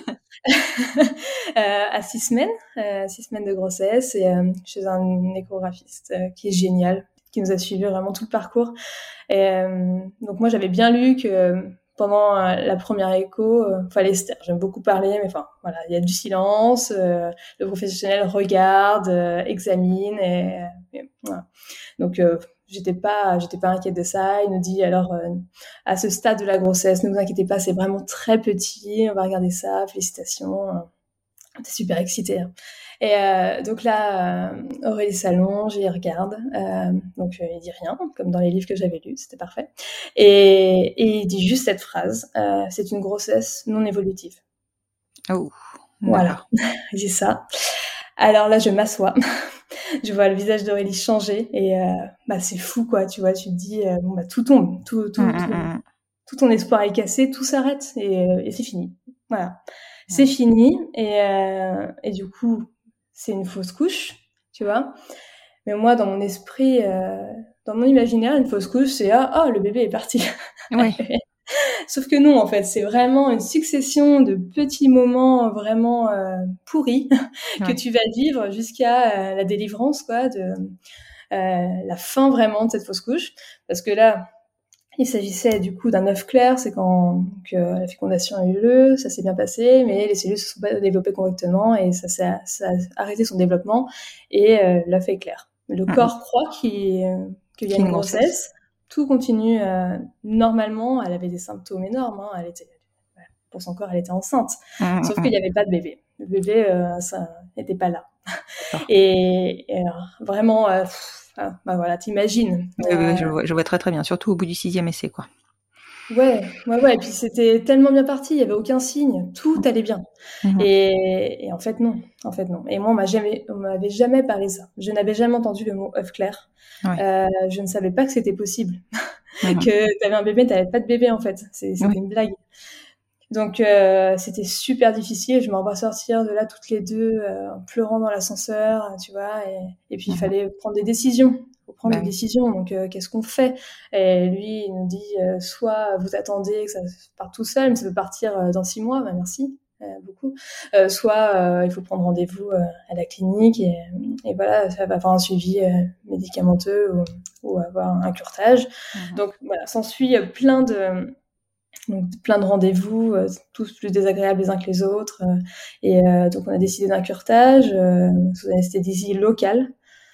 euh, à six semaines, euh, six semaines de grossesse et euh, chez un échographiste euh, qui est génial, qui nous a suivi vraiment tout le parcours. Et euh, donc moi j'avais bien lu que pendant la première écho, euh, fallait se taire. J'aime beaucoup parler, mais enfin, voilà, il y a du silence, euh, le professionnel regarde, euh, examine, et, et voilà. Donc, euh, j'étais pas, j'étais pas inquiète de ça. Il nous dit alors euh, à ce stade de la grossesse, ne vous inquiétez pas, c'est vraiment très petit. On va regarder ça. Félicitations. On était super excités. Hein. Et euh, donc là, euh, Aurélie s'allonge et il regarde. Euh, donc euh, il dit rien, comme dans les livres que j'avais lus, c'était parfait. Et, et il dit juste cette phrase euh, c'est une grossesse non évolutive. Oh. Voilà, il dit ça. Alors là, je m'assois. Je vois le visage d'Aurélie changer et euh, bah c'est fou quoi, tu vois. Tu te dis euh, bon bah tout tombe, tout tout, mmh, tout, mmh. tout ton espoir est cassé, tout s'arrête et, et c'est fini. Voilà, mmh. c'est fini et euh, et du coup c'est une fausse couche, tu vois. Mais moi dans mon esprit, euh, dans mon imaginaire, une fausse couche c'est ah oh, le bébé est parti. Oui. Sauf que non, en fait, c'est vraiment une succession de petits moments vraiment euh, pourris que ouais. tu vas vivre jusqu'à euh, la délivrance, quoi, de euh, la fin vraiment de cette fausse couche. Parce que là, il s'agissait du coup d'un œuf clair, c'est quand que la fécondation a eu lieu, ça s'est bien passé, mais les cellules se sont pas développées correctement et ça, ça, ça a arrêté son développement et euh, l'œuf est clair. Le mmh. corps croit qu'il, euh, qu'il y a une grossesse. grossesse. Tout continue euh, normalement. Elle avait des symptômes énormes. Hein. Elle était, pour son corps, elle était enceinte. Mmh, Sauf mmh. qu'il n'y avait pas de bébé. Le bébé, euh, ça n'était pas là. et, et alors, vraiment, euh, pff, bah voilà, t'imagines. Oui, euh, oui, je vois, je vois très très bien. Surtout au bout du sixième essai, quoi. Ouais, ouais, ouais. Et puis c'était tellement bien parti, il y avait aucun signe, tout allait bien. Mmh. Et, et en fait non, en fait non. Et moi on m'a jamais, on m'avait jamais parlé de ça. Je n'avais jamais entendu le mot œuf clair. Ouais. Euh, je ne savais pas que c'était possible, mmh. que t'avais un bébé, t'avais pas de bébé en fait. C'est, c'était ouais. une blague. Donc euh, c'était super difficile. Je m'en vais sortir de là toutes les deux, euh, en pleurant dans l'ascenseur, tu vois. Et, et puis mmh. il fallait prendre des décisions. Faut prendre bah des oui. décisions, donc euh, qu'est-ce qu'on fait? Et lui, il nous dit euh, soit vous attendez que ça parte tout seul, mais ça peut partir euh, dans six mois, bah merci, euh, beaucoup. Euh, soit euh, il faut prendre rendez-vous euh, à la clinique et, et voilà, ça va avoir un suivi euh, médicamenteux ou, ou avoir un curtage. Mm-hmm. Donc voilà, s'ensuit plein de donc plein de rendez-vous, euh, tous plus désagréables les uns que les autres. Euh, et euh, donc on a décidé d'un curtage euh, sous anesthésie locale.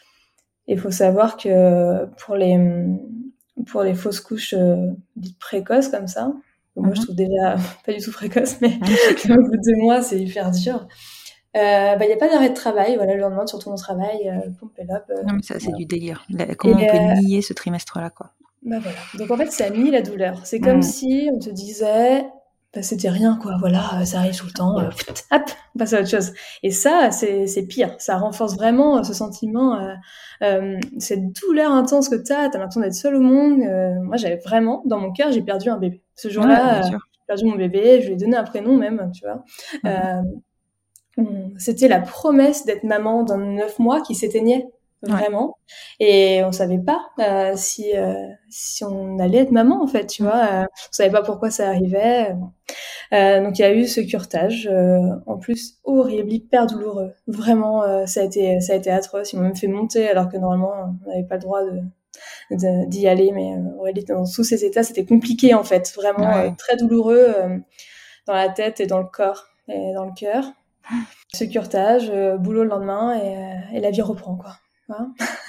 Il faut savoir que pour les pour les fausses couches euh, dites précoces comme ça, moi mm-hmm. je trouve déjà pas du tout précoce, mais au bout de deux mois c'est hyper dur. Euh, bah il y a pas d'arrêt de travail, voilà, le lendemain tu retournes au travail, euh, pompe et lobe. Euh, non mais ça c'est voilà. du délire. Comment et on peut euh, nier ce trimestre-là quoi? Bah voilà. Donc en fait ça nie la douleur. C'est mm. comme si on te disait bah, c'était rien quoi, voilà, ça arrive tout le temps, euh, hop, on passe à autre chose. Et ça, c'est, c'est pire, ça renforce vraiment euh, ce sentiment, euh, euh, cette douleur intense que t'as, t'as l'impression d'être seule au monde. Euh, moi, j'avais vraiment, dans mon cœur, j'ai perdu un bébé. Ce jour-là, ouais, euh, j'ai perdu mon bébé, je lui ai donné un prénom même, tu vois. Mm-hmm. Euh, c'était la promesse d'être maman dans neuf mois qui s'éteignait. Vraiment, ouais. Et on savait pas euh, si euh, si on allait être maman en fait, tu vois. Euh, on savait pas pourquoi ça arrivait. Euh, donc il y a eu ce curtage, euh, en plus horrible, hyper douloureux. Vraiment, euh, ça a été ça a été atroce. Ils m'ont même fait monter alors que normalement on n'avait pas le droit de, de d'y aller. Mais euh, Aurélie dans tous ces états, c'était compliqué en fait, vraiment ouais. euh, très douloureux euh, dans la tête et dans le corps et dans le cœur. Ce curtage, euh, boulot le lendemain et, euh, et la vie reprend quoi. Voilà.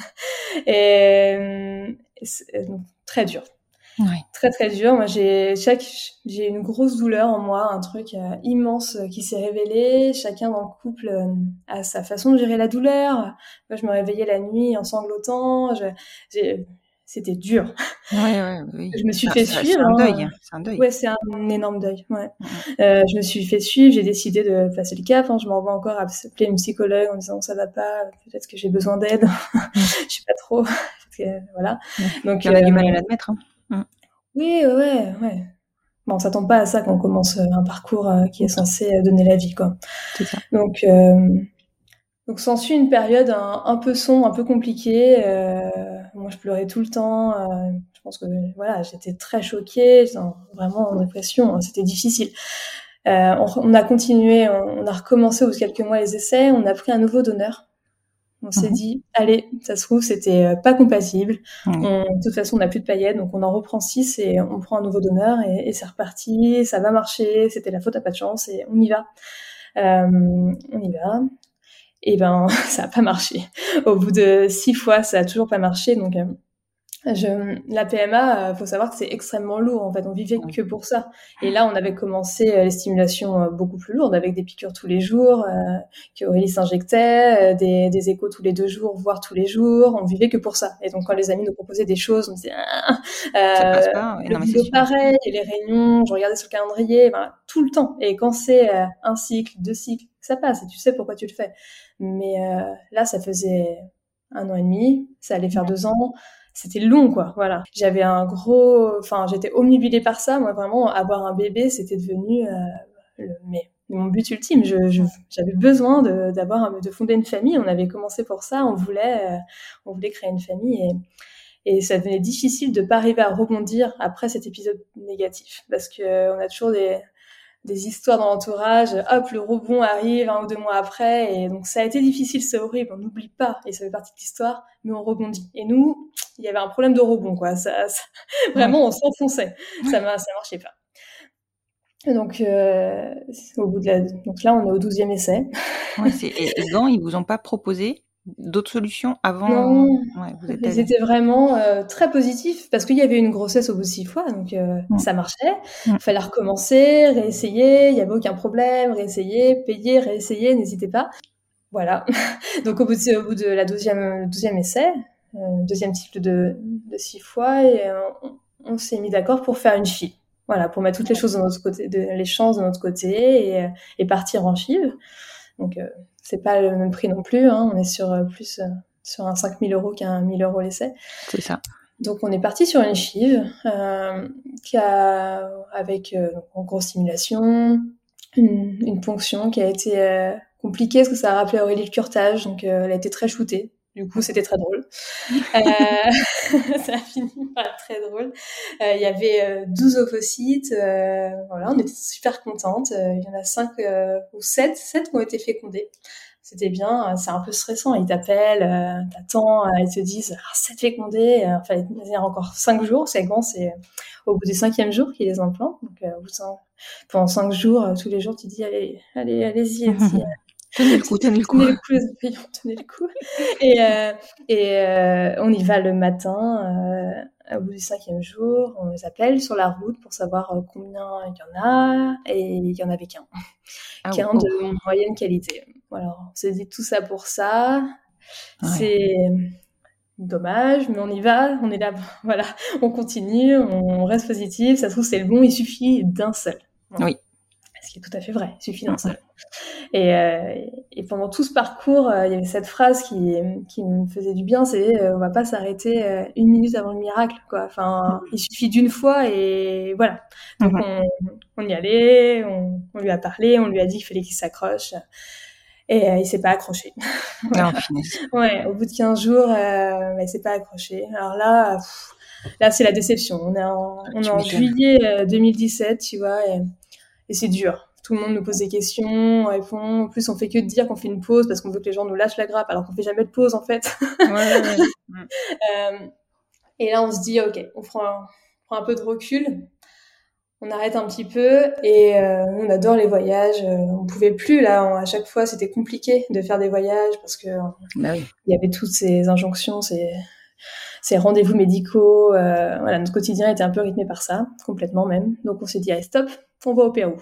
Et c'est donc, très dur, oui. très très dur. Moi, j'ai chaque j'ai une grosse douleur en moi, un truc euh, immense qui s'est révélé. Chacun dans le couple euh, a sa façon de gérer la douleur. Moi, je me réveillais la nuit en sanglotant. Je, j'ai, c'était dur. Ouais, ouais, oui. Je me suis ça, fait ça, suivre. C'est un hein. deuil. C'est un deuil. Ouais, c'est un énorme deuil. Ouais. Mmh. Euh, je me suis fait suivre. J'ai décidé de passer le cap. Hein. Je m'envoie encore à appeler une psychologue en disant ça va pas. Peut-être que j'ai besoin d'aide. Mmh. Je sais pas trop. Parce que, voilà. Mmh. Donc, il y a euh, du mal à l'admettre. Hein. Mmh. Oui, ouais, ouais. Bon, ça tombe pas à ça quand on commence un parcours euh, qui est censé donner la vie, quoi. C'est ça. Donc, euh, donc s'ensuit une période un, un peu sombre, un peu compliquée. Euh, moi, je pleurais tout le temps. Euh, je pense que voilà, j'étais très choquée, j'étais vraiment en dépression. C'était difficile. Euh, on, on a continué, on, on a recommencé au bout de quelques mois les essais. On a pris un nouveau donneur. On mmh. s'est dit, allez, ça se trouve, c'était euh, pas compatible. Mmh. On, de toute façon, on n'a plus de paillettes, donc on en reprend six et on prend un nouveau donneur et, et c'est reparti. Ça va marcher. C'était la faute à pas de chance et on y va. Euh, on y va. Et ben, ça a pas marché. Au bout de six fois, ça a toujours pas marché. Donc, euh, Je, la P M A, euh, faut savoir que c'est extrêmement lourd. En fait, on vivait que pour ça. Et là, on avait commencé euh, les stimulations euh, beaucoup plus lourdes, avec des piqûres tous les jours, euh, qu'Aurélie s'injectait, euh, des, des échos tous les deux jours, voire tous les jours. On vivait que pour ça. Et donc, quand les amis nous proposaient des choses, on disait ah, euh, ça passe pas. Ouais, le non, mais boulot c'est sûr. pareil, et les réunions, je regardais sur le calendrier, ben, tout le temps. Et quand c'est euh, un cycle, deux cycles, ça passe. Et tu sais pourquoi tu le fais. Mais euh, là, ça faisait un an et demi, ça allait faire deux ans. C'était long, quoi, voilà. J'avais un gros... Enfin, j'étais omnibulée par ça. Moi, vraiment, avoir un bébé, c'était devenu euh, le... mais mon but ultime. Je, je, j'avais besoin de, d'avoir un... de fonder une famille. On avait commencé pour ça. On voulait, euh, on voulait créer une famille. Et, et ça devenait difficile de pas arriver à rebondir après cet épisode négatif. Parce qu'on a toujours des... des histoires dans l'entourage, hop, le rebond arrive un ou deux mois après, et donc ça a été difficile, c'est horrible, on n'oublie pas, et ça fait partie de l'histoire, mais on rebondit. Et nous, il y avait un problème de rebond, quoi, ça, ça vraiment, on s'enfonçait, ça, ça marchait pas. Et donc, euh, au bout de la... donc là, on est au douzième essai. Ouais, c'est... Et, et Gand, ils vous ont pas proposé d'autres solutions avant? Non, ouais, vous êtes ils étaient vraiment euh, très positifs parce qu'il y avait une grossesse au bout de six fois, donc euh, mmh. ça marchait. Il mmh. fallait recommencer, réessayer, il n'y avait aucun problème, réessayer, payer, réessayer, n'hésitez pas. Voilà. Donc au bout de, au bout de la douzième, douzième essai, euh, deuxième cycle de, de six fois, et euh, on, on s'est mis d'accord pour faire une F I V. Voilà, pour mettre toutes les choses de notre côté, de, les chances de notre côté et, et partir en F I V. Donc euh, c'est pas le même prix non plus, hein. On est sur euh, plus euh, sur un cinq mille euros qu'un mille euros l'essai. C'est ça. Donc on est parti sur une F I V euh, qui a, avec euh, en grosse stimulation, une, une ponction qui a été euh, compliquée parce que ça a rappelé Aurélie le curetage, donc euh, elle a été très shootée. Du coup, c'était très drôle. Euh, ça a fini par être très drôle. Il euh, y avait euh, douze ovocytes. Euh, voilà, on était super contentes. Il euh, y en a cinq euh, ou sept, sept qui ont été fécondés. C'était bien. C'est un peu stressant. Ils t'appellent, euh, t'attends, euh, ils te disent ah, sept fécondés. Euh, enfin, il y a encore cinq jours. C'est grand, c'est au bout du cinquième jour qu'ils les implantent. Donc, euh, au bout de cinq, pendant cinq jours, euh, tous les jours, tu dis allez, allez, allez-y, allez-y. Tenez le coup, tenez le coup. Tenez le coup, les employants, tenez le coup. Et, euh, et euh, on y va le matin, euh, au bout du cinquième jour, on les appelle sur la route pour savoir euh, combien il y en a, et il y en avait qu'un. Ah, qu'un oh. de moyenne qualité. Voilà, on s'est dit tout ça pour ça. Ouais. C'est dommage, mais on y va, on est là, voilà, on continue, on reste positif, ça se trouve c'est le bon, il suffit d'un seul. Voilà. Oui. Ce qui est tout à fait vrai, il suffit d'un seul. Et, euh, et pendant tout ce parcours, euh, il y avait cette phrase qui, qui me faisait du bien, c'est euh, on va pas s'arrêter euh, une minute avant le miracle, quoi. Enfin, il suffit d'une fois et voilà. Donc mm-hmm. on, on y allait, on, on lui a parlé, on lui a dit qu'il fallait qu'il s'accroche. Et euh, il s'est pas accroché. Voilà. Non, ouais, au bout de quinze jours, euh, bah, il s'est pas accroché. Alors là, pff, là c'est la déception. On est en, on est en juillet euh, deux mille dix-sept, tu vois. Et, Et c'est dur. Tout le monde nous pose des questions, on répond. En plus, on fait que de dire qu'on fait une pause parce qu'on veut que les gens nous lâchent la grappe, alors qu'on fait jamais de pause, en fait. Ouais, ouais, ouais. euh, et là, on se dit, OK, on prend, un, on prend un peu de recul, on arrête un petit peu, et euh, on adore les voyages. On pouvait plus, là, on, à chaque fois, c'était compliqué de faire des voyages parce que bah oui. Il y avait toutes ces injonctions, ces... ces rendez-vous médicaux, euh, voilà, notre quotidien était un peu rythmé par ça, complètement même. Donc on s'est dit, allez, stop, on va au Pérou.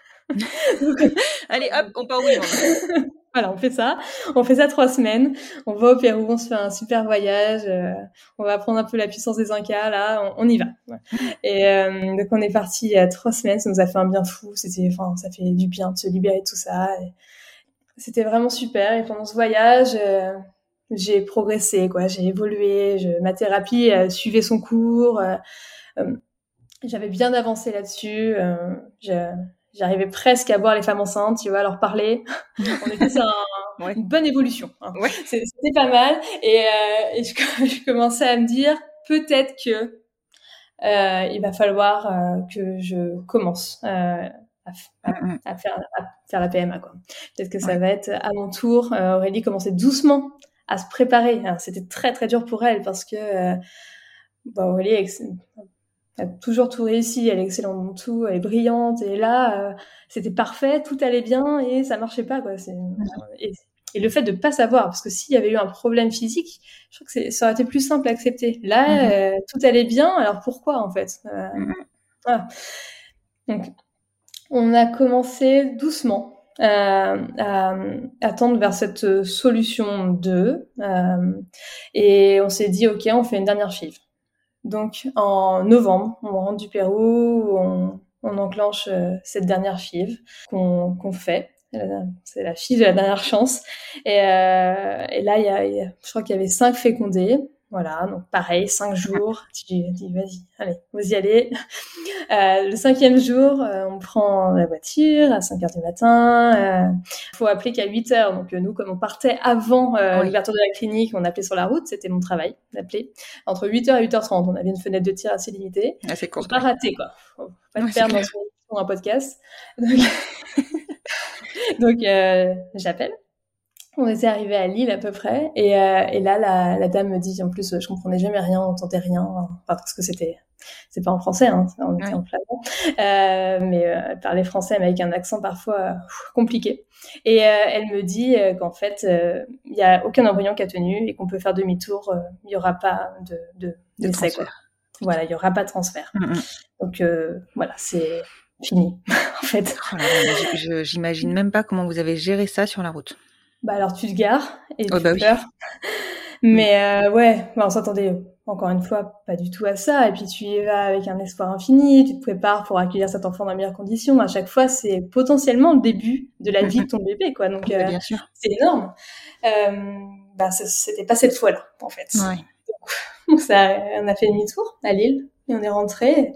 Donc, allez, hop, on part où on Voilà, on fait ça. On fait ça trois semaines. On va au Pérou, on se fait un super voyage. Euh, on va apprendre un peu la puissance des Incas, là, on, on y va. Ouais. Et euh, donc on est parti il y a trois semaines, ça nous a fait un bien fou. C'était, enfin, ça fait du bien de se libérer de tout ça. Et c'était vraiment super. Et pendant ce voyage... Euh, j'ai progressé, quoi. J'ai évolué. Je, ma thérapie euh, suivait son cours. Euh, euh, j'avais bien avancé là-dessus. Euh, je, j'arrivais presque à voir les femmes enceintes, tu vois, à leur parler. On était sur un, ouais. une bonne évolution. Hein. Ouais. C'était pas mal. Et, euh, et je, je commençais à me dire peut-être que euh, il va falloir euh, que je commence euh, à, à, à, faire, à faire la P M A, quoi. Peut-être que ça ouais. va être à mon tour. Euh, Aurélie commençait doucement à se préparer. Alors, c'était très très dur pour elle parce que euh, bah, Aurélie ex- a toujours tout réussi, elle est excellente dans tout, elle est brillante, et là euh, c'était parfait, tout allait bien et ça marchait pas, quoi. C'est... Et, Et le fait de pas savoir, parce que s'il y avait eu un problème physique, je crois que c'est, ça aurait été plus simple à accepter. Là, mmh. euh, tout allait bien, alors pourquoi en fait euh, mmh. Voilà. Donc, on a commencé doucement euh, à, à tendre vers cette solution deux, euh, et on s'est dit, ok, on fait une dernière F I V. Donc, en novembre, on rentre du Pérou, on, on enclenche euh, cette dernière F I V qu'on, qu'on fait. C'est la F I V de la dernière chance. Et, euh, et là, il y a, il y a, je crois qu'il y avait cinq fécondés. Voilà, donc pareil, cinq jours. Tu dis, vas-y, allez, vous y allez. Euh, le cinquième jour, euh, on prend la voiture à cinq heures du matin. Il euh, faut appeler qu'à huit heures. Donc euh, nous, comme on partait avant euh, oui. l'ouverture de la clinique, on appelait sur la route. C'était mon travail d'appeler. Entre huit heures et huit heures trente, on avait une fenêtre de tir assez limitée. Ah, c'est court. Faut pas rater, quoi. Faut pas te ouais, perdre dans son, un podcast. Donc, donc euh, j'appelle. On était arrivé à Lille à peu près, et, euh, et là la, la dame me dit, en plus je comprenais jamais rien, on entendait rien, enfin, parce que c'était, c'est pas en français, hein, on était ouais. en flamand, euh, mais euh, elle parlait français mais avec un accent parfois euh, compliqué. Et euh, elle me dit euh, qu'en fait il euh, y a aucun embryon qui a tenu et qu'on peut faire demi-tour, il euh, y aura pas de de, de d'essai, quoi. Voilà, il y aura pas de transfert. Mm-hmm. Donc euh, voilà, c'est fini en fait. Oh là là, je, je, j'imagine même pas comment vous avez géré ça sur la route. Bah alors tu te gares et oh tu bah pleures. Oui. Mais euh, ouais, bah on s'attendait encore une fois pas du tout à ça. Et puis tu y vas avec un espoir infini, tu te prépares pour accueillir cet enfant dans les meilleures conditions. À chaque fois, c'est potentiellement le début de la vie de ton bébé, quoi. Donc euh, bien sûr. C'est énorme. Euh, bah c'était pas cette fois-là, en fait. Ouais. Donc ça, on a fait demi-tour à Lille et on est rentré.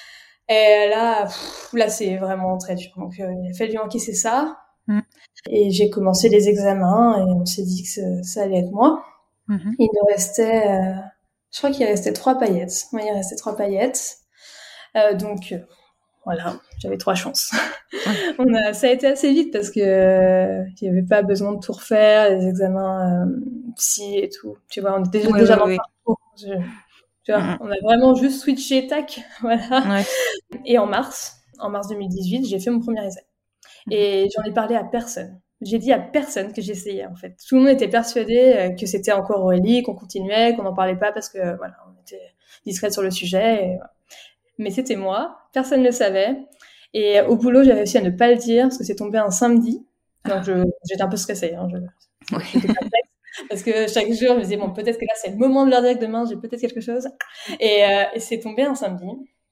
Et là, pff, là c'est vraiment très dur. Donc euh, il a fallu encaisser ça. Mm. Et j'ai commencé les examens et on s'est dit que ça, ça allait être moi. Mm-hmm. Il nous restait, euh, je crois qu'il restait trois paillettes. Oui, il restait trois paillettes. Euh, donc euh, voilà, j'avais trois chances. on a, ça a été assez vite parce que euh, il y avait pas besoin de tout refaire, les examens euh, psy et tout. Tu vois, on était déjà, oui, déjà oui, dans oui. le parcours. Je, tu vois, mm-hmm. on a vraiment juste switché, tac, voilà. Ouais. Et en mars, en mars deux mille dix-huit, j'ai fait mon premier essai. Et j'en ai parlé à personne. J'ai dit à personne que j'essayais, en fait. Tout le monde était persuadé que c'était encore Aurélie, qu'on continuait, qu'on n'en parlait pas parce que, voilà, on était discrète sur le sujet. Et, voilà. Mais c'était moi. Personne ne le savait. Et au boulot, j'ai réussi à ne pas le dire parce que c'est tombé un samedi. Donc, je, j'étais un peu stressée. Hein, je, ouais. J'étais perplexe parce que chaque jour, je me disais, bon, peut-être que là, c'est le moment de leur dire que demain, j'ai peut-être quelque chose. Et, euh, et c'est tombé un samedi.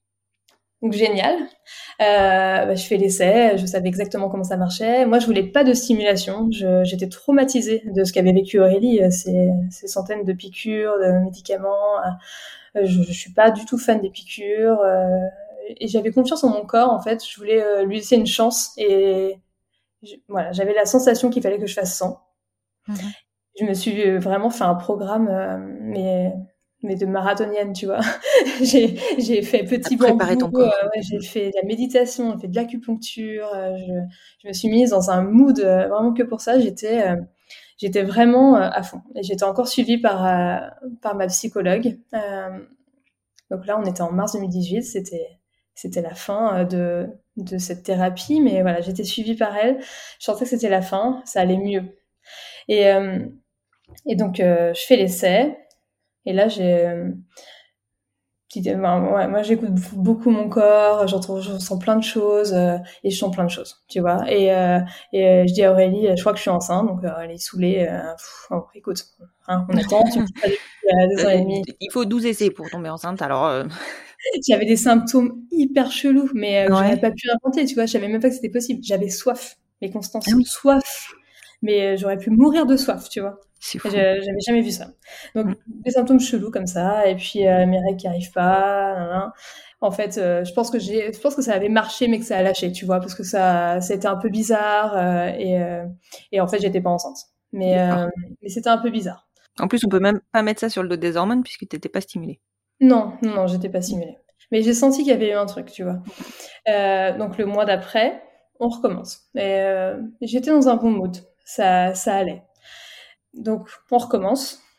Donc génial, euh, bah, je fais l'essai, je savais exactement comment ça marchait. Moi, je voulais pas de stimulation, je, j'étais traumatisée de ce qu'avait vécu Aurélie, ces, ces centaines de piqûres, de médicaments. Euh, je, je suis pas du tout fan des piqûres, euh, et j'avais confiance en mon corps. En fait, je voulais euh, lui laisser une chance, et je, voilà, j'avais la sensation qu'il fallait que je fasse sans. Mmh. Je me suis vraiment fait un programme, euh, mais mais de marathonienne, tu vois. j'ai, j'ai fait petit bambou, ton corps. Euh, ouais, j'ai fait de la méditation, j'ai fait de l'acupuncture, euh, je, je me suis mise dans un mood euh, vraiment que pour ça, j'étais, euh, j'étais vraiment euh, à fond. Et j'étais encore suivie par, euh, par ma psychologue. Euh, donc là, on était en mars deux mille dix-huit, c'était, c'était la fin de, de cette thérapie, mais voilà, j'étais suivie par elle. Je sentais que c'était la fin, ça allait mieux. Et, euh, et donc, euh, je fais l'essai. Et là, j'ai, euh, ben, ouais, moi, j'écoute beaucoup mon corps, j'entends, je ressens plein de choses, euh, et je sens plein de choses, tu vois. Et, euh, et euh, je dis à Aurélie, je crois que je suis enceinte, donc euh, elle est saoulée. Euh, pff, oh, écoute, hein, on attend, tu me dis pas depuis euh, deux ans et demi. Il faut douze essais pour tomber enceinte, alors. Euh... J'avais des symptômes hyper chelous, mais euh, ouais. j'aurais pas pu inventer, tu vois. Je savais même pas que c'était possible. J'avais soif, mais Constance, ah oui. soif. Mais euh, j'aurais pu mourir de soif, tu vois. C'est fou. J'avais jamais vu ça. Donc, mmh. des symptômes chelous comme ça, et puis euh, mes règles qui arrivent pas. Nan, nan. En fait, euh, je pense que j'ai, je pense que ça avait marché, mais que ça a lâché, tu vois, parce que ça, c'était un peu bizarre, euh, et euh, et en fait, j'étais pas enceinte. Mais euh, mais c'était un peu bizarre. En plus, on peut même pas mettre ça sur le dos des hormones puisque t'étais pas stimulée. Non, non, non, j'étais pas stimulée. Mais j'ai senti qu'il y avait eu un truc, tu vois. Euh, donc le mois d'après, on recommence. Et euh, j'étais dans un bon mood. Ça, ça allait. Donc, on recommence.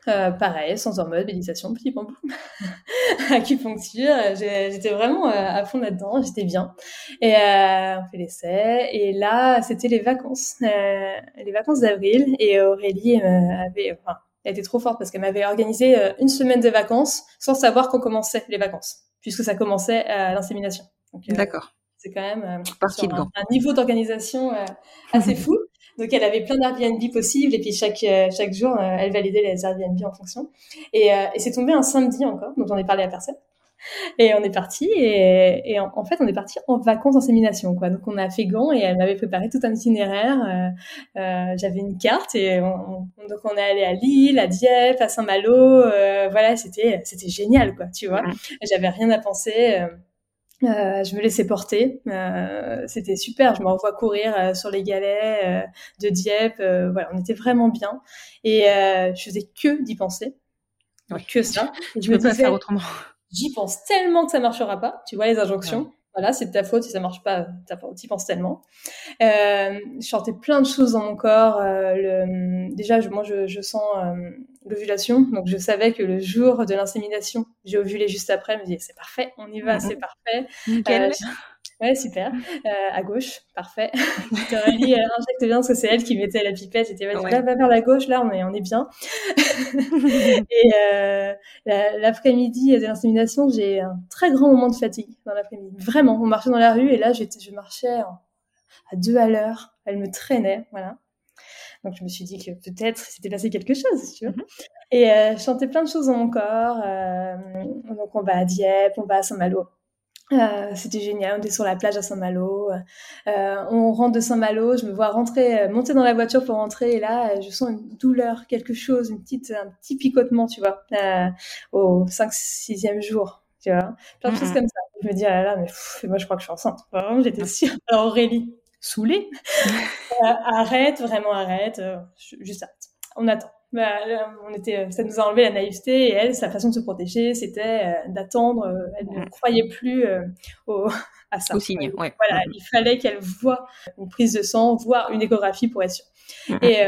Euh, pareil, sans hormones, méditation, petit bambou, acupuncture. J'ai, j'étais vraiment euh, à fond là-dedans, j'étais bien. Et euh, on fait l'essai. Et là, c'était les vacances, euh, les vacances d'avril. Et Aurélie euh, avait, enfin, elle était trop forte parce qu'elle m'avait organisé euh, une semaine de vacances sans savoir qu'on commençait les vacances, puisque ça commençait à l'insémination. Donc, euh, D'accord. C'est quand même euh, Partie sur de un, un niveau d'organisation euh, assez fou. Donc, elle avait plein d'Airbnb possibles et puis chaque euh, chaque jour, euh, elle validait les Airbnb en fonction. Et, euh, et c'est tombé un samedi encore, donc j'en ai parlé à personne. Et on est parti et, et en, en fait, on est parti en vacances d'insémination, quoi. Donc, on a fait Gand et elle m'avait préparé tout un itinéraire. Euh, euh, j'avais une carte et on, on, donc on est allé à Lille, à Dieppe, à Saint-Malo. Euh, voilà, c'était c'était génial, quoi. Tu vois, j'avais rien à penser. Euh, Euh, je me laissais porter, euh, c'était super. Je me revois courir euh, sur les galets euh, de Dieppe. Euh, voilà, on était vraiment bien et euh, je faisais que d'y penser, ouais. que ça. Et je je me peux disais, pas faire autrement. J'y pense tellement que ça marchera pas. Tu vois les injonctions. Ouais. Voilà, c'est de ta faute si ça marche pas. T'y penses tellement. Euh, je sentais plein de choses dans mon corps. Euh, le, déjà, je, moi, je, je sens euh, l'ovulation, donc je savais que le jour de l'insémination, j'ai ovulé juste après. Je me disais, c'est parfait, on y va, mm-hmm. c'est parfait. Nickel. Euh, ouais, super. Euh, à gauche, parfait. Aurélie, elle injecte bien parce que c'est elle qui mettait la pipette. J'étais, vas-y, ouais. va, va vers la gauche, là, on est, on est bien. Et euh, l'après-midi de l'insémination, j'ai un très grand moment de fatigue dans l'après-midi. Vraiment, on marchait dans la rue et là, j'étais, je marchais en, à deux à l'heure. Elle me traînait, voilà. Donc, je me suis dit que peut-être s'était passé quelque chose, tu vois. Mm-hmm. Et euh, je sentais plein de choses dans mon corps. Euh, donc, on va à Dieppe, on va à Saint-Malo. Euh, c'était génial, on était sur la plage à Saint-Malo. Euh, on rentre de Saint-Malo, je me vois rentrer, monter dans la voiture pour rentrer, et là, je sens une douleur, quelque chose, une petite, un petit picotement, tu vois, euh, au cinq sixième jour, tu vois. Plein de mm-hmm. choses comme ça. Je me dis, ah là là, mais pff, moi, je crois que je suis enceinte. Vraiment, j'étais sûre. Alors, Aurélie, saoulée. euh, arrête, vraiment arrête. Euh, juste arrête. On attend. Bah, on était, ça nous a enlevé la naïveté et elle, sa façon de se protéger, c'était euh, d'attendre. Euh, elle ne croyait plus euh, au, à ça. Au signe, euh, ouais. Voilà, mm-hmm. il fallait qu'elle voie une prise de sang, voire une échographie pour être sûre. Mm-hmm. Et, euh,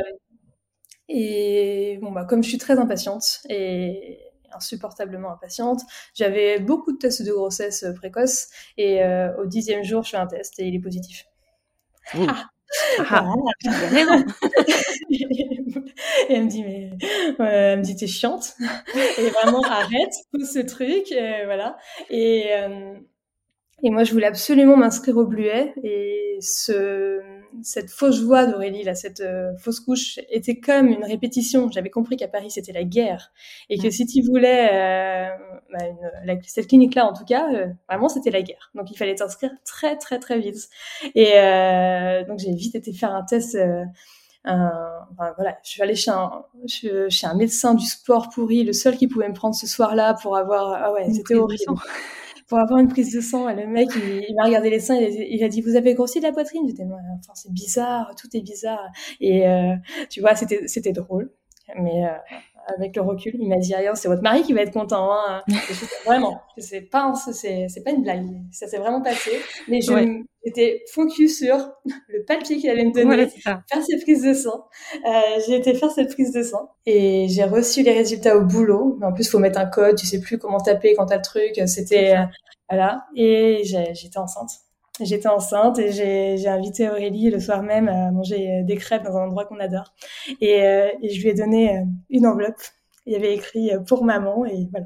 et bon, bah, comme je suis très impatiente et insupportablement impatiente, j'avais beaucoup de tests de grossesse précoces et euh, au dixième jour, je fais un test et il est positif. Mmh. Ah. Ah, voilà. raison. Et elle me dit, mais, euh, elle me dit, t'es chiante. Et vraiment, arrête, pose ce truc, et voilà. Et, euh, et moi, je voulais absolument m'inscrire au Bluet. Et ce, cette fausse joie d'Aurélie, là, cette euh, fausse couche, était comme une répétition. J'avais compris qu'à Paris, c'était la guerre. Et que mmh. si tu voulais, euh, bah, une, la, cette clinique-là, en tout cas, euh, vraiment, c'était la guerre. Donc, il fallait t'inscrire très, très, très vite. Et euh, donc, j'ai vite été faire un test. Euh, un, enfin, voilà, je suis allée chez un, chez, chez un médecin du sport pourri, le seul qui pouvait me prendre ce soir-là pour avoir. Ah ouais, une c'était horrible. Pour avoir une prise de sang, et le mec, il, il m'a regardé les seins, il a, il a dit, vous avez grossi de la poitrine? J'étais, enfin, c'est bizarre, tout est bizarre. Et euh, tu vois, c'était, c'était drôle. Mais euh, avec le recul, il m'a dit, rien, c'est votre mari qui va être content. Hein. Vraiment, c'est pas, c'est, c'est pas une blague. Ça s'est vraiment passé. Mais je, ouais. j'étais focus sur le papier qu'il allait me donner, voilà, faire cette prise de sang. Euh, j'ai été faire cette prise de sang et j'ai reçu les résultats au boulot. En plus, faut mettre un code, tu sais plus comment taper quand t'as le truc. C'était euh, voilà. Et j'ai, j'étais enceinte. J'étais enceinte et j'ai, j'ai invité Aurélie le soir même à manger des crêpes dans un endroit qu'on adore. Et, euh, et je lui ai donné une enveloppe. Il y avait écrit pour maman et voilà.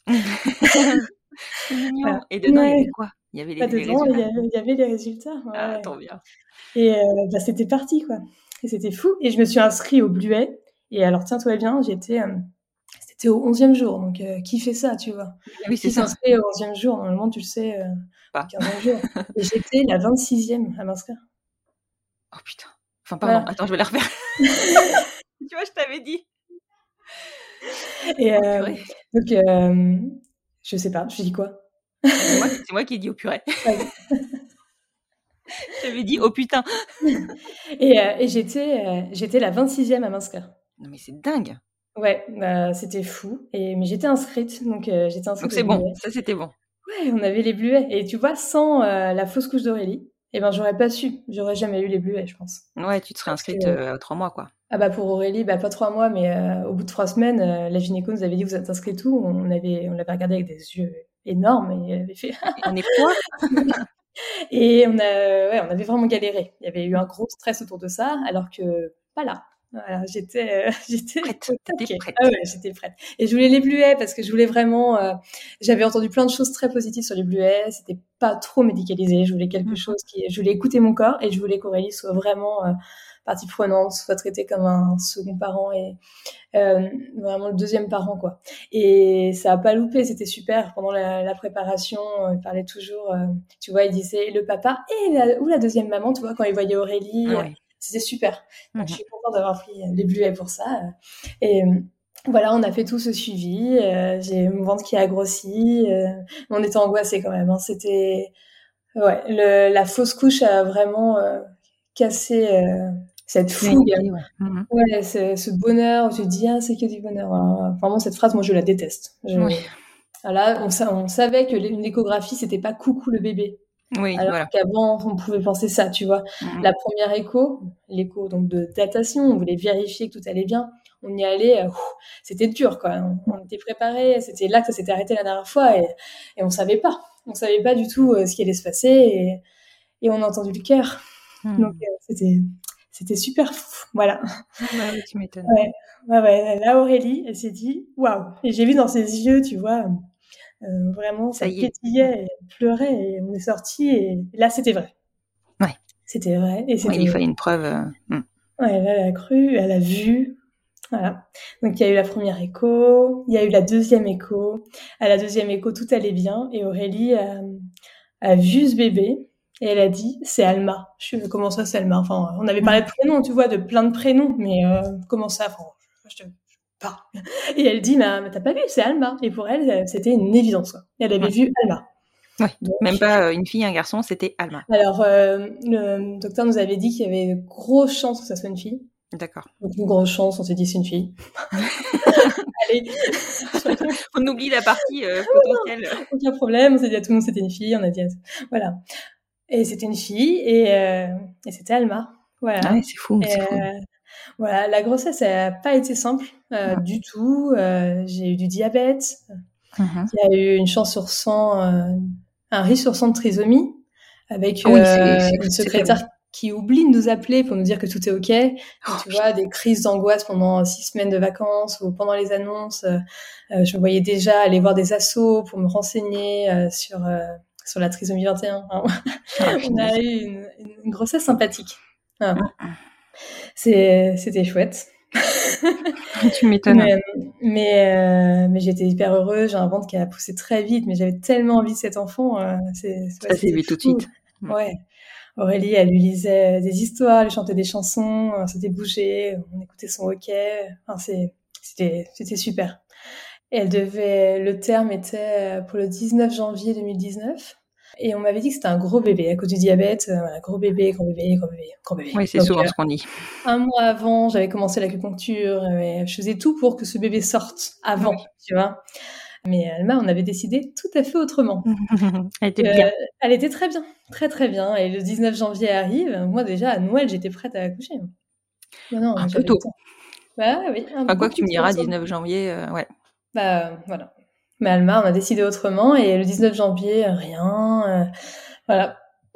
C'est mignon. Voilà. Et dedans, ouais. il y avait quoi? Il y avait les, bah, dedans, les résultats. Il y avait, il y avait les résultats. Ouais. Ah, tant bien. Et euh, bah, c'était parti, quoi. Et c'était fou. Et je me suis inscrite au Bluet. Et alors, tiens-toi bien, j'étais... Euh, c'était au onzième jour. Donc, euh, qui fait ça, tu vois? Oui, c'est qui ça. s'inscrit au onzième jour, normalement, tu le sais, euh, pas. quinzième jour. Et j'étais la vingt-sixième à m'inscrire. Oh putain. Enfin, pardon. Voilà. Attends, je vais la refaire. Tu vois, je t'avais dit. Et euh, oh, donc, euh, je sais pas, je dis quoi? C'est moi, c'est moi qui ai dit au purée. J'avais dit oh putain. Et, euh, et j'étais, euh, j'étais la vingt-sixième à m'inscrire. Non mais c'est dingue. Ouais, bah, c'était fou. Et, mais j'étais inscrite, donc euh, j'étais inscrite. Donc c'est bon, Bluet. Ça c'était bon. Ouais, on avait les Bluets. Et tu vois, sans euh, la fausse couche d'Aurélie, eh ben j'aurais pas su. J'aurais jamais eu les Bluets, je pense. Ouais, tu te serais inscrite que... euh, trois mois, quoi. Ah bah pour Aurélie, bah pas trois mois, mais euh, au bout de trois semaines, euh, la gynéco nous avait dit vous êtes inscrit tout. On avait, on l'avait regardé avec des yeux énormes et elle avait fait. On est quoi? Et on a, ouais, on avait vraiment galéré. Il y avait eu un gros stress autour de ça, alors que pas là. Voilà, j'étais, euh, j'étais prête. T'étais prête. Ah ouais, j'étais prête. Et je voulais les bluets parce que je voulais vraiment. Euh, j'avais entendu plein de choses très positives sur les bluets. C'était pas trop médicalisé. Je voulais quelque Mm-hmm. chose qui, je voulais écouter mon corps et je voulais qu'Aurélie soit vraiment euh, partie prenante, soit traitée comme un second parent et euh, vraiment le deuxième parent quoi. Et ça a pas loupé. C'était super. Pendant la, la préparation, euh, il parlait toujours. Euh, tu vois, il disait le papa et la, ou la deuxième maman. Tu vois, quand il voyait Aurélie. Ah ouais. C'était super. Donc, Mm-hmm. je suis contente d'avoir pris les bluets pour ça. Et voilà, on a fait tout ce suivi. Euh, j'ai mon ventre qui a grossi. Euh, on était angoissés quand même. Hein. C'était, ouais, le, la fausse couche a vraiment euh, cassé euh, cette fougue. Ouais, ouais. Mm-hmm. Ouais, ce, ce bonheur. Je dis ah, c'est que du bonheur. Alors, vraiment, cette phrase, moi, je la déteste. Je, Oui. Voilà, on, on savait que une échographie, c'était pas coucou le bébé. Oui, alors voilà. qu'avant, on pouvait penser ça, tu vois. Mm-hmm. La première écho, l'écho donc de datation, on voulait vérifier que tout allait bien. On y allait, euh, ouf, c'était dur, quoi. On, on était préparés, c'était là que ça s'était arrêté la dernière fois et, et on savait pas. On savait pas du tout euh, ce qui allait se passer et, et on a entendu le cœur. Mm. Donc, euh, c'était, c'était super fou. Voilà. Ouais, oui, tu m'étonnes. Ouais, ouais, ouais. Là, Aurélie, elle s'est dit, waouh. Et j'ai vu dans ses yeux, tu vois, Euh, vraiment, ça, ça pétillait, et elle pleurait, et on est sortis, et là, c'était vrai. Ouais. C'était vrai. Et c'était ouais, il fallait une preuve. Euh... Mm. Ouais, là, elle a cru, elle a vu. Voilà. Donc, il y a eu la première écho, il y a eu la deuxième écho. À la deuxième écho, tout allait bien, et Aurélie a, a vu ce bébé, et elle a dit, c'est Alma. Je sais comment ça, c'est Alma. Enfin, on avait parlé de prénoms, tu vois, de plein de prénoms, mais euh, comment ça, enfin, je te... Pas. Et elle dit, mais, mais t'as pas vu, c'est Alma. Et pour elle, c'était une évidence. Quoi. Elle avait ouais. vu Alma. Ouais. Donc, même pas euh, une fille, un garçon, c'était Alma. Alors, euh, le docteur nous avait dit qu'il y avait une grosse chance que ça soit une fille. D'accord. Donc, une grosse chance, on s'est dit, c'est une fille. Allez. On oublie la partie euh, potentielle. Aucun problème, on s'est dit à tout le monde, c'était une fille. On a dit, voilà. Et c'était une fille, et, euh, et c'était Alma. Voilà. Ah ouais, c'est fou, et, c'est fou. Euh, Voilà, la grossesse, elle n'a pas été simple euh, ouais. du tout. Euh, j'ai eu du diabète. Mm-hmm. Il y a eu une chance sur cent, euh, un risque sur cent de trisomie, avec oui, euh, c'est, c'est, une secrétaire c'est qui oublie de nous appeler pour nous dire que tout est OK. Donc, oh, tu vois, des crises d'angoisse pendant six semaines de vacances ou pendant les annonces. Euh, je me voyais déjà aller voir des assos pour me renseigner euh, sur, euh, sur la trisomie vingt et un. Hein. Ah, on a eu une, une grossesse sympathique. Ah. Mm-hmm. C'est, c'était chouette. Tu m'étonnes. Mais, mais, euh, mais j'étais hyper heureuse. J'ai un ventre qui a poussé très vite, mais j'avais tellement envie de cet enfant. Euh, c'est, c'est, Ça s'est vu tout de suite. Ouais. Aurélie, elle lui lisait des histoires, elle lui chantait des chansons, on s'était bougé, on écoutait son hockey. Enfin, c'est, c'était, c'était super. Et elle devait, le terme était pour le dix-neuf janvier deux mille dix-neuf. Et on m'avait dit que c'était un gros bébé à cause du diabète. Euh, voilà, gros bébé, gros bébé, gros bébé, gros bébé. Oui, c'est Donc, souvent euh, ce qu'on dit. Un mois avant, j'avais commencé l'acupuncture. Et je faisais tout pour que ce bébé sorte avant, oui. tu vois. Mais Alma, on avait décidé tout à fait autrement. Elle était euh, bien. Elle était très bien, très très bien. Et le dix-neuf janvier arrive. Moi déjà, à Noël, j'étais prête à accoucher. Non, non, un peu tôt. Bah oui. Enfin, quoi que tu me diras, dix-neuf janvier, euh, ouais. Bah voilà. Mais Alma, on a décidé autrement, et le dix-neuf janvier, rien, euh, voilà.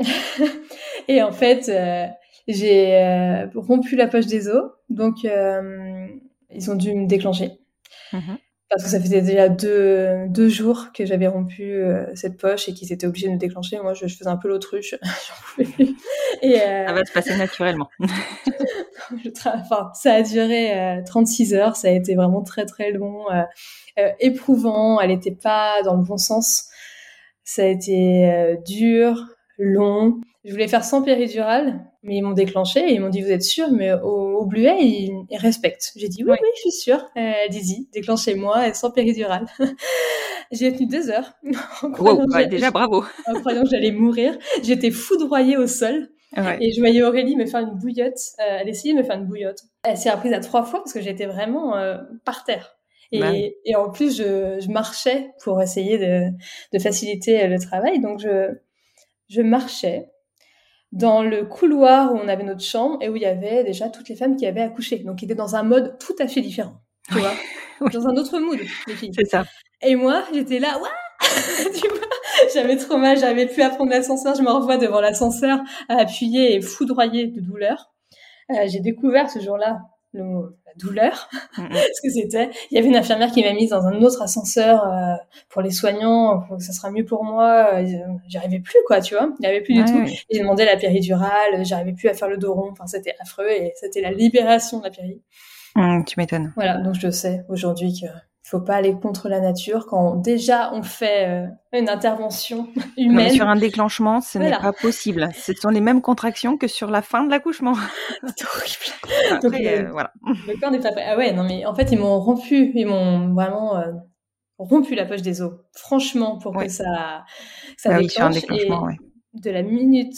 Et en fait, euh, j'ai euh, rompu la poche des os, donc euh, ils ont dû me déclencher. Mm-hmm. Parce que ça faisait déjà deux, deux jours que j'avais rompu euh, cette poche et qu'ils étaient obligés de me déclencher. Moi, je, je faisais un peu l'autruche, j'en pouvais plus. Et, euh, ça va se passer naturellement. je tra- enfin, ça a duré euh, trente-six heures, ça a été vraiment très très long. Euh, Euh, éprouvant, elle était pas dans le bon sens. Ça a été euh, dur, long. Je voulais faire sans péridurale, mais ils m'ont déclenché et ils m'ont dit vous êtes sûr, mais au, au Bluet ils, ils respectent. J'ai dit oui oui, oui je suis sûre. Euh, allez-y, déclenchez-moi sans péridurale. J'ai tenu deux heures. Wow, bah, déjà bravo. En croyant que j'allais mourir, j'étais foudroyée au sol. Ouais. Et je voyais Aurélie me faire une bouillotte. Euh, elle essayait de me faire une bouillotte. Elle s'est reprise à trois fois parce que j'étais vraiment euh, par terre. Et, bah oui. et en plus, je, je marchais pour essayer de, de faciliter le travail. Donc, je, je marchais. dans le couloir où on avait notre chambre et où il y avait déjà toutes les femmes qui avaient accouché. Donc, qui étaient dans un mode tout à fait différent, tu vois, Oui. dans un autre mood, les filles. C'est ça. Et moi, j'étais là, waouh, tu vois, j'avais trop mal, j'avais plus à prendre l'ascenseur, je me revois devant l'ascenseur à appuyer et foudroyer de douleur. Euh, j'ai découvert ce jour-là le mot la douleur, mm-hmm. ce que c'était. Il y avait une infirmière qui m'a mise dans un autre ascenseur euh, pour les soignants, pour que ça sera mieux pour moi. Euh, j'y arrivais plus, quoi, tu vois. Il n'y avait plus ouais, du tout. Oui. J'ai demandé la péridurale, j'arrivais plus à faire le dos rond. Enfin, c'était affreux et c'était la libération de la péri. Mmh, tu m'étonnes. Voilà, donc je sais aujourd'hui que faut pas aller contre la nature quand déjà on fait euh, une intervention humaine. Non, mais sur un déclenchement, ce voilà. n'est pas possible. Ce sont les mêmes contractions que sur la fin de l'accouchement. C'est horrible. Après, donc, euh, le, voilà. Le corps n'est pas prêt. Ah ouais, non mais en fait ils m'ont rompu, ils m'ont vraiment euh, rompu la poche des os. Franchement, pour ouais. que ça, ça bah déclenche. Oui, sur un déclenchement, et ouais. de la minute.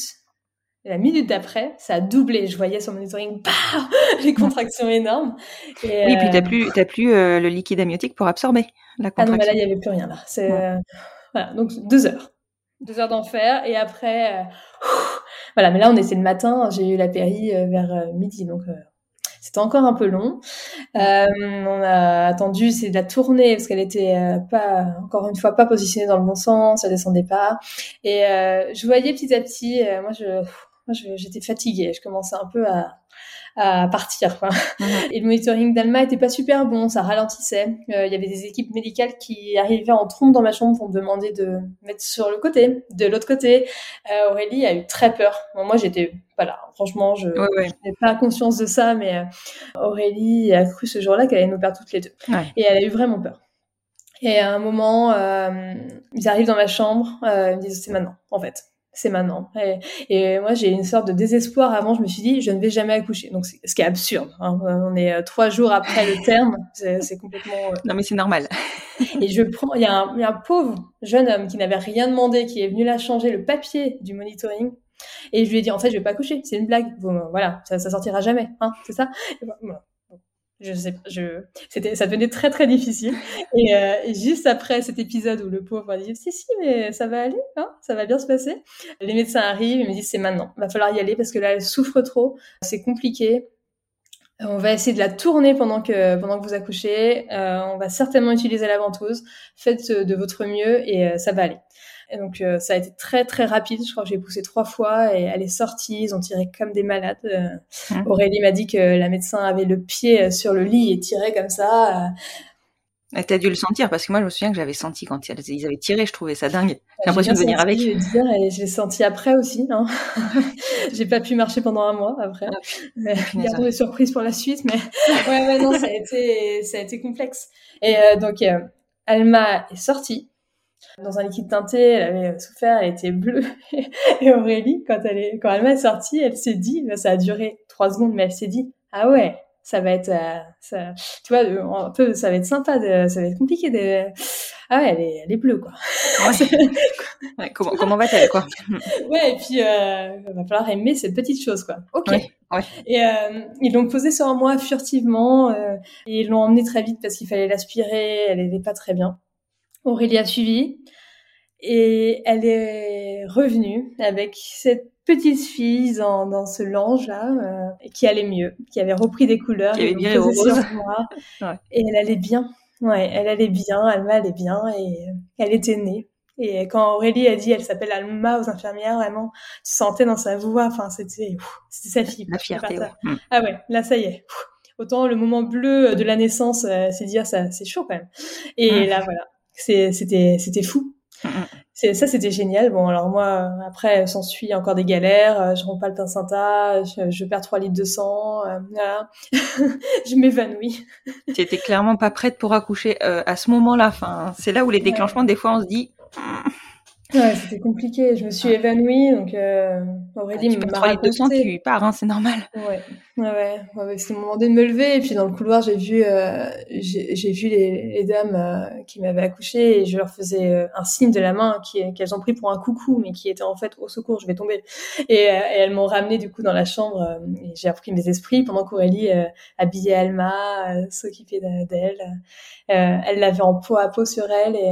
La minute d'après, ça a doublé. Je voyais sur mon monitoring, bah, les contractions énormes. Et oui, euh... puis t'as plus, t'as plus euh, le liquide amniotique pour absorber la contraction. Ah non, mais là, il n'y avait plus rien. Là. C'est, ouais. euh... Voilà, donc deux heures. Deux heures d'enfer. Et après, euh... voilà, mais là, on était le matin. J'ai eu la péri euh, vers euh, midi. Donc, euh... c'était encore un peu long. Euh, on a attendu, c'est de la tournée, parce qu'elle était euh, pas, encore une fois, pas positionnée dans le bon sens. Elle descendait pas. Et euh, je voyais petit à petit, euh, moi, je... Moi, je, j'étais fatiguée, je commençais un peu à, à partir, quoi. Mmh. Et le monitoring d'Alma était pas super bon, ça ralentissait. Il euh, y avait des équipes médicales qui arrivaient en trompe dans ma chambre pour me demander de mettre sur le côté. De l'autre côté, euh, Aurélie a eu très peur. Bon, moi, j'étais, voilà, franchement, je ouais, ouais. n'avais pas conscience de ça, mais euh, Aurélie a cru ce jour-là qu'elle allait nous perdre toutes les deux. Ouais. Et elle a eu vraiment peur. Et à un moment, euh, ils arrivent dans ma chambre, euh, ils me disent, c'est maintenant, en fait. C'est maintenant. Et, et moi, j'ai une sorte de désespoir. Avant, je me suis dit, je ne vais jamais accoucher. Donc, c'est, ce qui est absurde. Hein. On est euh, trois jours après le terme. C'est, c'est complètement... Euh... Non, mais c'est normal. Et je prends... Il y, a un, il y a un pauvre jeune homme qui n'avait rien demandé, qui est venu là changer le papier du monitoring. Et je lui ai dit, en fait, je vais pas accoucher. C'est une blague. Bon, voilà, ça, ça sortira jamais. Hein, c'est ça. Et voilà. Je sais pas, je, c'était, ça devenait très très difficile. Et, euh, et juste après cet épisode où le pauvre a dit, si, si, mais ça va aller, hein, ça va bien se passer. Les médecins arrivent, ils me disent, c'est maintenant. Va falloir y aller parce que là, elle souffre trop. C'est compliqué. On va essayer de la tourner pendant que, pendant que vous accouchez. Euh, on va certainement utiliser la ventouse. Faites de votre mieux et euh, ça va aller. Et donc, euh, ça a été très, très rapide. Je crois que j'ai poussé trois fois et elle est sortie. Ils ont tiré comme des malades. Euh, mmh. Aurélie m'a dit que la médecin avait le pied sur le lit et tirait comme ça. Euh... T'as dû le sentir parce que moi, je me souviens que j'avais senti quand ils avaient tiré. Je trouvais ça dingue. J'ai l'impression de venir avec. Je vais dire, et je l'ai senti après aussi. Hein. J'ai pas pu marcher pendant un mois après. Ah, gardons des surprises pour la suite. Mais ouais, ouais, non, ça a été, ça a été complexe. Et euh, donc, euh, Alma est sortie. Dans un liquide teinté, elle avait souffert, elle était bleue. Et Aurélie, quand elle est, quand Alma est sortie, elle s'est dit, ben, ça a duré trois secondes, mais elle s'est dit, ah ouais, ça va être, euh, ça, tu vois, un peu, ça va être sympa, de, ça va être compliqué de, ah ouais, elle est, elle est bleue, quoi. Ouais. Ouais, comment, comment va-t-elle, quoi? Ouais, et puis, euh, il va falloir aimer cette petite chose, quoi. Ok. Ouais, ouais. Et euh, ils l'ont posée sur moi furtivement, euh, et ils l'ont emmenée très vite parce qu'il fallait l'aspirer, elle n'était pas très bien. Aurélie a suivi et elle est revenue avec cette petite fille dans, dans ce linge-là euh, qui allait mieux, qui avait repris des couleurs, qui avait bien rose. Ouais. Et elle allait bien. Ouais, elle allait bien, Alma allait bien et elle était née. Et quand Aurélie a dit, elle s'appelle Alma aux infirmières, vraiment, tu sentais dans sa voix, enfin c'était, ouf, c'était sa fille. La fierté. Ouais. Mm. Ah ouais, là ça y est. Ouf. Autant le moment bleu de la naissance, euh, c'est dire ça, c'est chaud quand même. Et mm. là voilà. C'est, c'était, c'était fou. Mm-hmm. C'est, ça, c'était génial. Bon, alors moi, après, s'ensuit encore des galères. Je romps pas le placenta, je, je perds trois litres de sang. Euh, voilà. Je m'évanouis. Tu étais clairement pas prête pour accoucher euh, à ce moment-là. Enfin, c'est là où les déclenchements, ouais. Des fois, on se dit. Ouais, c'était compliqué. Je me suis évanouie, donc euh, Aurélie tu m'a perds trois litres de sang, tu pars, hein, c'est normal. Ouais. Ouais, ouais, ouais, ouais, c'était le moment de me lever et puis dans le couloir j'ai vu euh, j'ai, j'ai vu les, les dames euh, qui m'avaient accouchée et je leur faisais euh, un signe de la main qui, qu'elles ont pris pour un coucou mais qui était en fait au secours, je vais tomber et, euh, et elles m'ont ramenée du coup dans la chambre euh, et j'ai appris mes esprits pendant qu'Aurélie euh, habillait Alma, euh, s'occupait d'elle, euh, elle l'avait en peau à peau sur elle et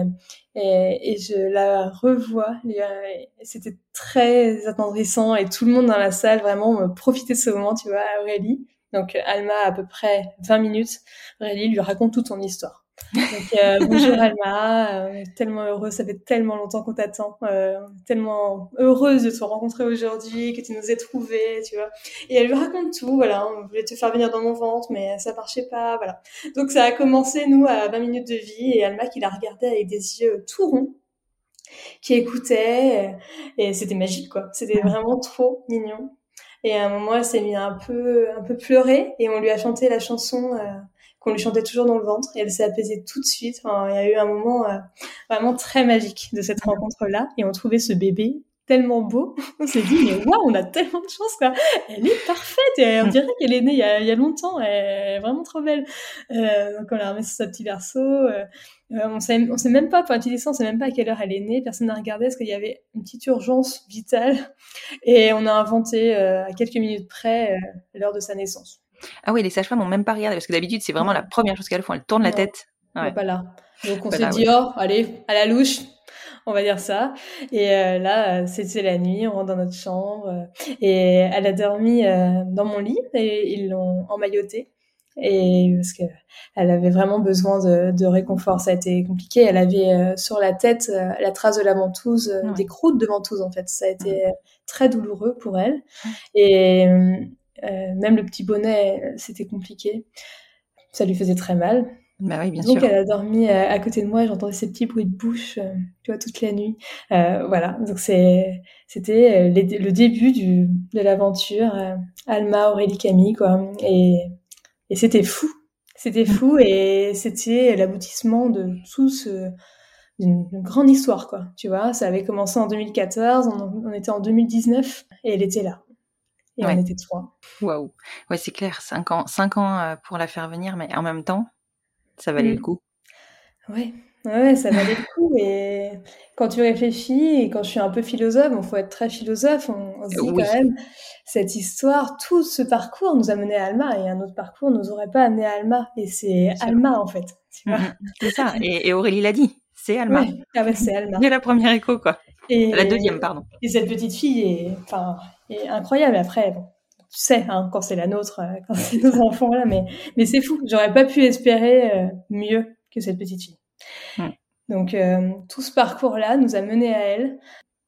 Et, et je la revois. Et c'était très attendrissant et tout le monde dans la salle vraiment me profitait de ce moment, tu vois, Aurélie. Donc Alma a à peu près vingt minutes. Aurélie lui raconte toute son histoire. Donc euh, bonjour Alma, euh, tellement heureuse, ça fait tellement longtemps qu'on t'attend, euh, tellement heureuse de te rencontrer aujourd'hui, que tu nous aies trouvés, tu vois. Et elle lui raconte tout, voilà, on voulait te faire venir dans mon ventre, mais ça marchait pas, voilà. Donc ça a commencé, nous, à vingt minutes de vie, et Alma qui la regardait avec des yeux tout ronds, qui écoutait, et c'était magique, quoi. C'était vraiment trop mignon. Et à un moment, elle s'est mise un peu, un peu pleurer, et on lui a chanté la chanson euh, qu'on lui chantait toujours dans le ventre, et elle s'est apaisée tout de suite. Enfin, il y a eu un moment euh, vraiment très magique de cette rencontre-là, et on trouvait ce bébé tellement beau. On s'est dit, mais waouh, on a tellement de chance, quoi. Elle est parfaite, et on dirait qu'elle est née il y a, il y a longtemps, elle est vraiment trop belle. Euh, donc on l'a remis sur sa petit berceau. Euh, Euh, on sait, on sait même pas, pour la petite histoire, on sait même pas à quelle heure elle est née. Personne n'a regardé parce qu'il y avait une petite urgence vitale et on a inventé euh, à quelques minutes près euh, l'heure de sa naissance. Ah oui, les sages-femmes ont même pas regardé parce que d'habitude c'est vraiment la première chose qu'elles font, elles tournent non, la tête. Ouais. Pas là. Donc on pas s'est là, dit ouais. oh allez à la louche, on va dire ça. Et euh, là c'était la nuit, on rentre dans notre chambre euh, et elle a dormi euh, dans mon lit et ils l'ont emmaillotée. Et parce que elle avait vraiment besoin de, de réconfort, ça a été compliqué. Elle avait euh, sur la tête euh, la trace de la ventouse, euh, ouais. des croûtes de ventouse en fait. Ça a été ouais. très douloureux pour elle. Ouais. Et euh, même le petit bonnet, c'était compliqué. Ça lui faisait très mal. Bah oui, bien Donc sûr. elle a dormi à, à côté de moi. Et j'entendais ces petits bruits de bouche, euh, tu vois, toute la nuit. Euh, voilà. Donc c'est, c'était les, le début du, de l'aventure. Euh, Alma, Aurélie, Camille, quoi. Et Et c'était fou, c'était fou et c'était l'aboutissement de tout ce, d'une, d'une grande histoire, quoi. Tu vois, ça avait commencé en deux mille quatorze, on, on était en deux mille dix-neuf et elle était là. Et ouais. on était trois. Waouh. Ouais, c'est clair, cinq ans, cinq ans pour la faire venir, mais en même temps, ça valait mmh. le coup. Ouais. Ouais, ça valait le coup. Et quand tu réfléchis, et quand je suis un peu philosophe, il faut être très philosophe, on, on se dit oui. quand même, cette histoire, tout ce parcours nous a mené à Alma, et un autre parcours nous aurait pas amené à Alma. Et c'est Alma, en fait. Tu vois mmh, c'est ça. Et, et Aurélie l'a dit, c'est Alma. Ouais. Ah ouais, c'est Alma. C'est la première écho, quoi. Et, la deuxième, pardon. Et cette petite fille est, enfin, est incroyable. Après, bon, tu sais, hein, quand c'est la nôtre, quand c'est nos enfants, là, mais, mais c'est fou. J'aurais pas pu espérer euh, mieux que cette petite fille. Mmh. Donc euh, tout ce parcours-là nous a menés à elle.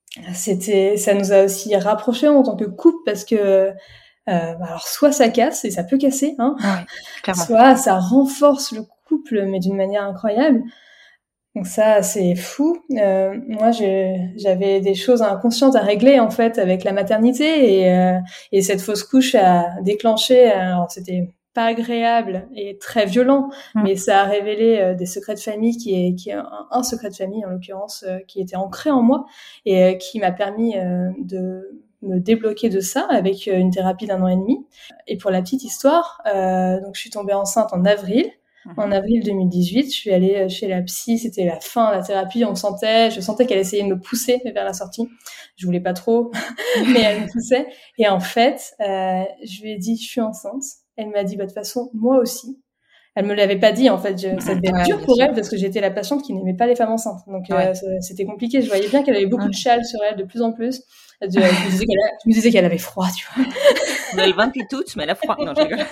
C'était, ça nous a aussi rapprochés en tant que couple parce que euh, alors soit ça casse et ça peut casser, hein, ouais, clairement. Soit ça renforce le couple mais d'une manière incroyable. Donc ça c'est fou. Euh, moi j'ai, j'avais des choses inconscientes à régler en fait avec la maternité et, euh, et cette fausse couche a déclenché. Alors c'était pas agréable et très violent, mmh. mais ça a révélé euh, des secrets de famille qui est, qui est un, un secret de famille en l'occurrence euh, qui était ancré en moi et euh, qui m'a permis euh, de me débloquer de ça avec euh, une thérapie d'un an et demi. Et pour la petite histoire, euh, donc je suis tombée enceinte en avril. Mmh. En avril deux mille dix-huit, je suis allée chez la psy, c'était la fin de la thérapie, on sentait, je sentais qu'elle essayait de me pousser vers la sortie. Je voulais pas trop, mais elle me poussait. Et en fait, euh, je lui ai dit, je suis enceinte. Elle m'a dit, bah, de toute façon, moi aussi. Elle me l'avait pas dit, en fait. Je, ça devait être ouais, dur pour sûr. elle parce que j'étais la patiente qui n'aimait pas les femmes enceintes. Donc, ouais. euh, c'était compliqué. Je voyais bien qu'elle avait beaucoup ouais. de châle sur elle de plus en plus. Je, je, me, disais qu'elle, je me disais qu'elle avait froid, tu vois. On a le ventre qui toutes, mais elle a froid. Non, je rigole.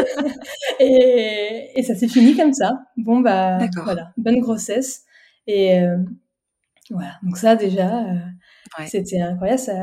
et, et ça s'est fini comme ça. Bon, bah, D'accord. voilà. Bonne grossesse. Et, euh, voilà. Donc ça, déjà, euh, ouais. c'était incroyable. Ça,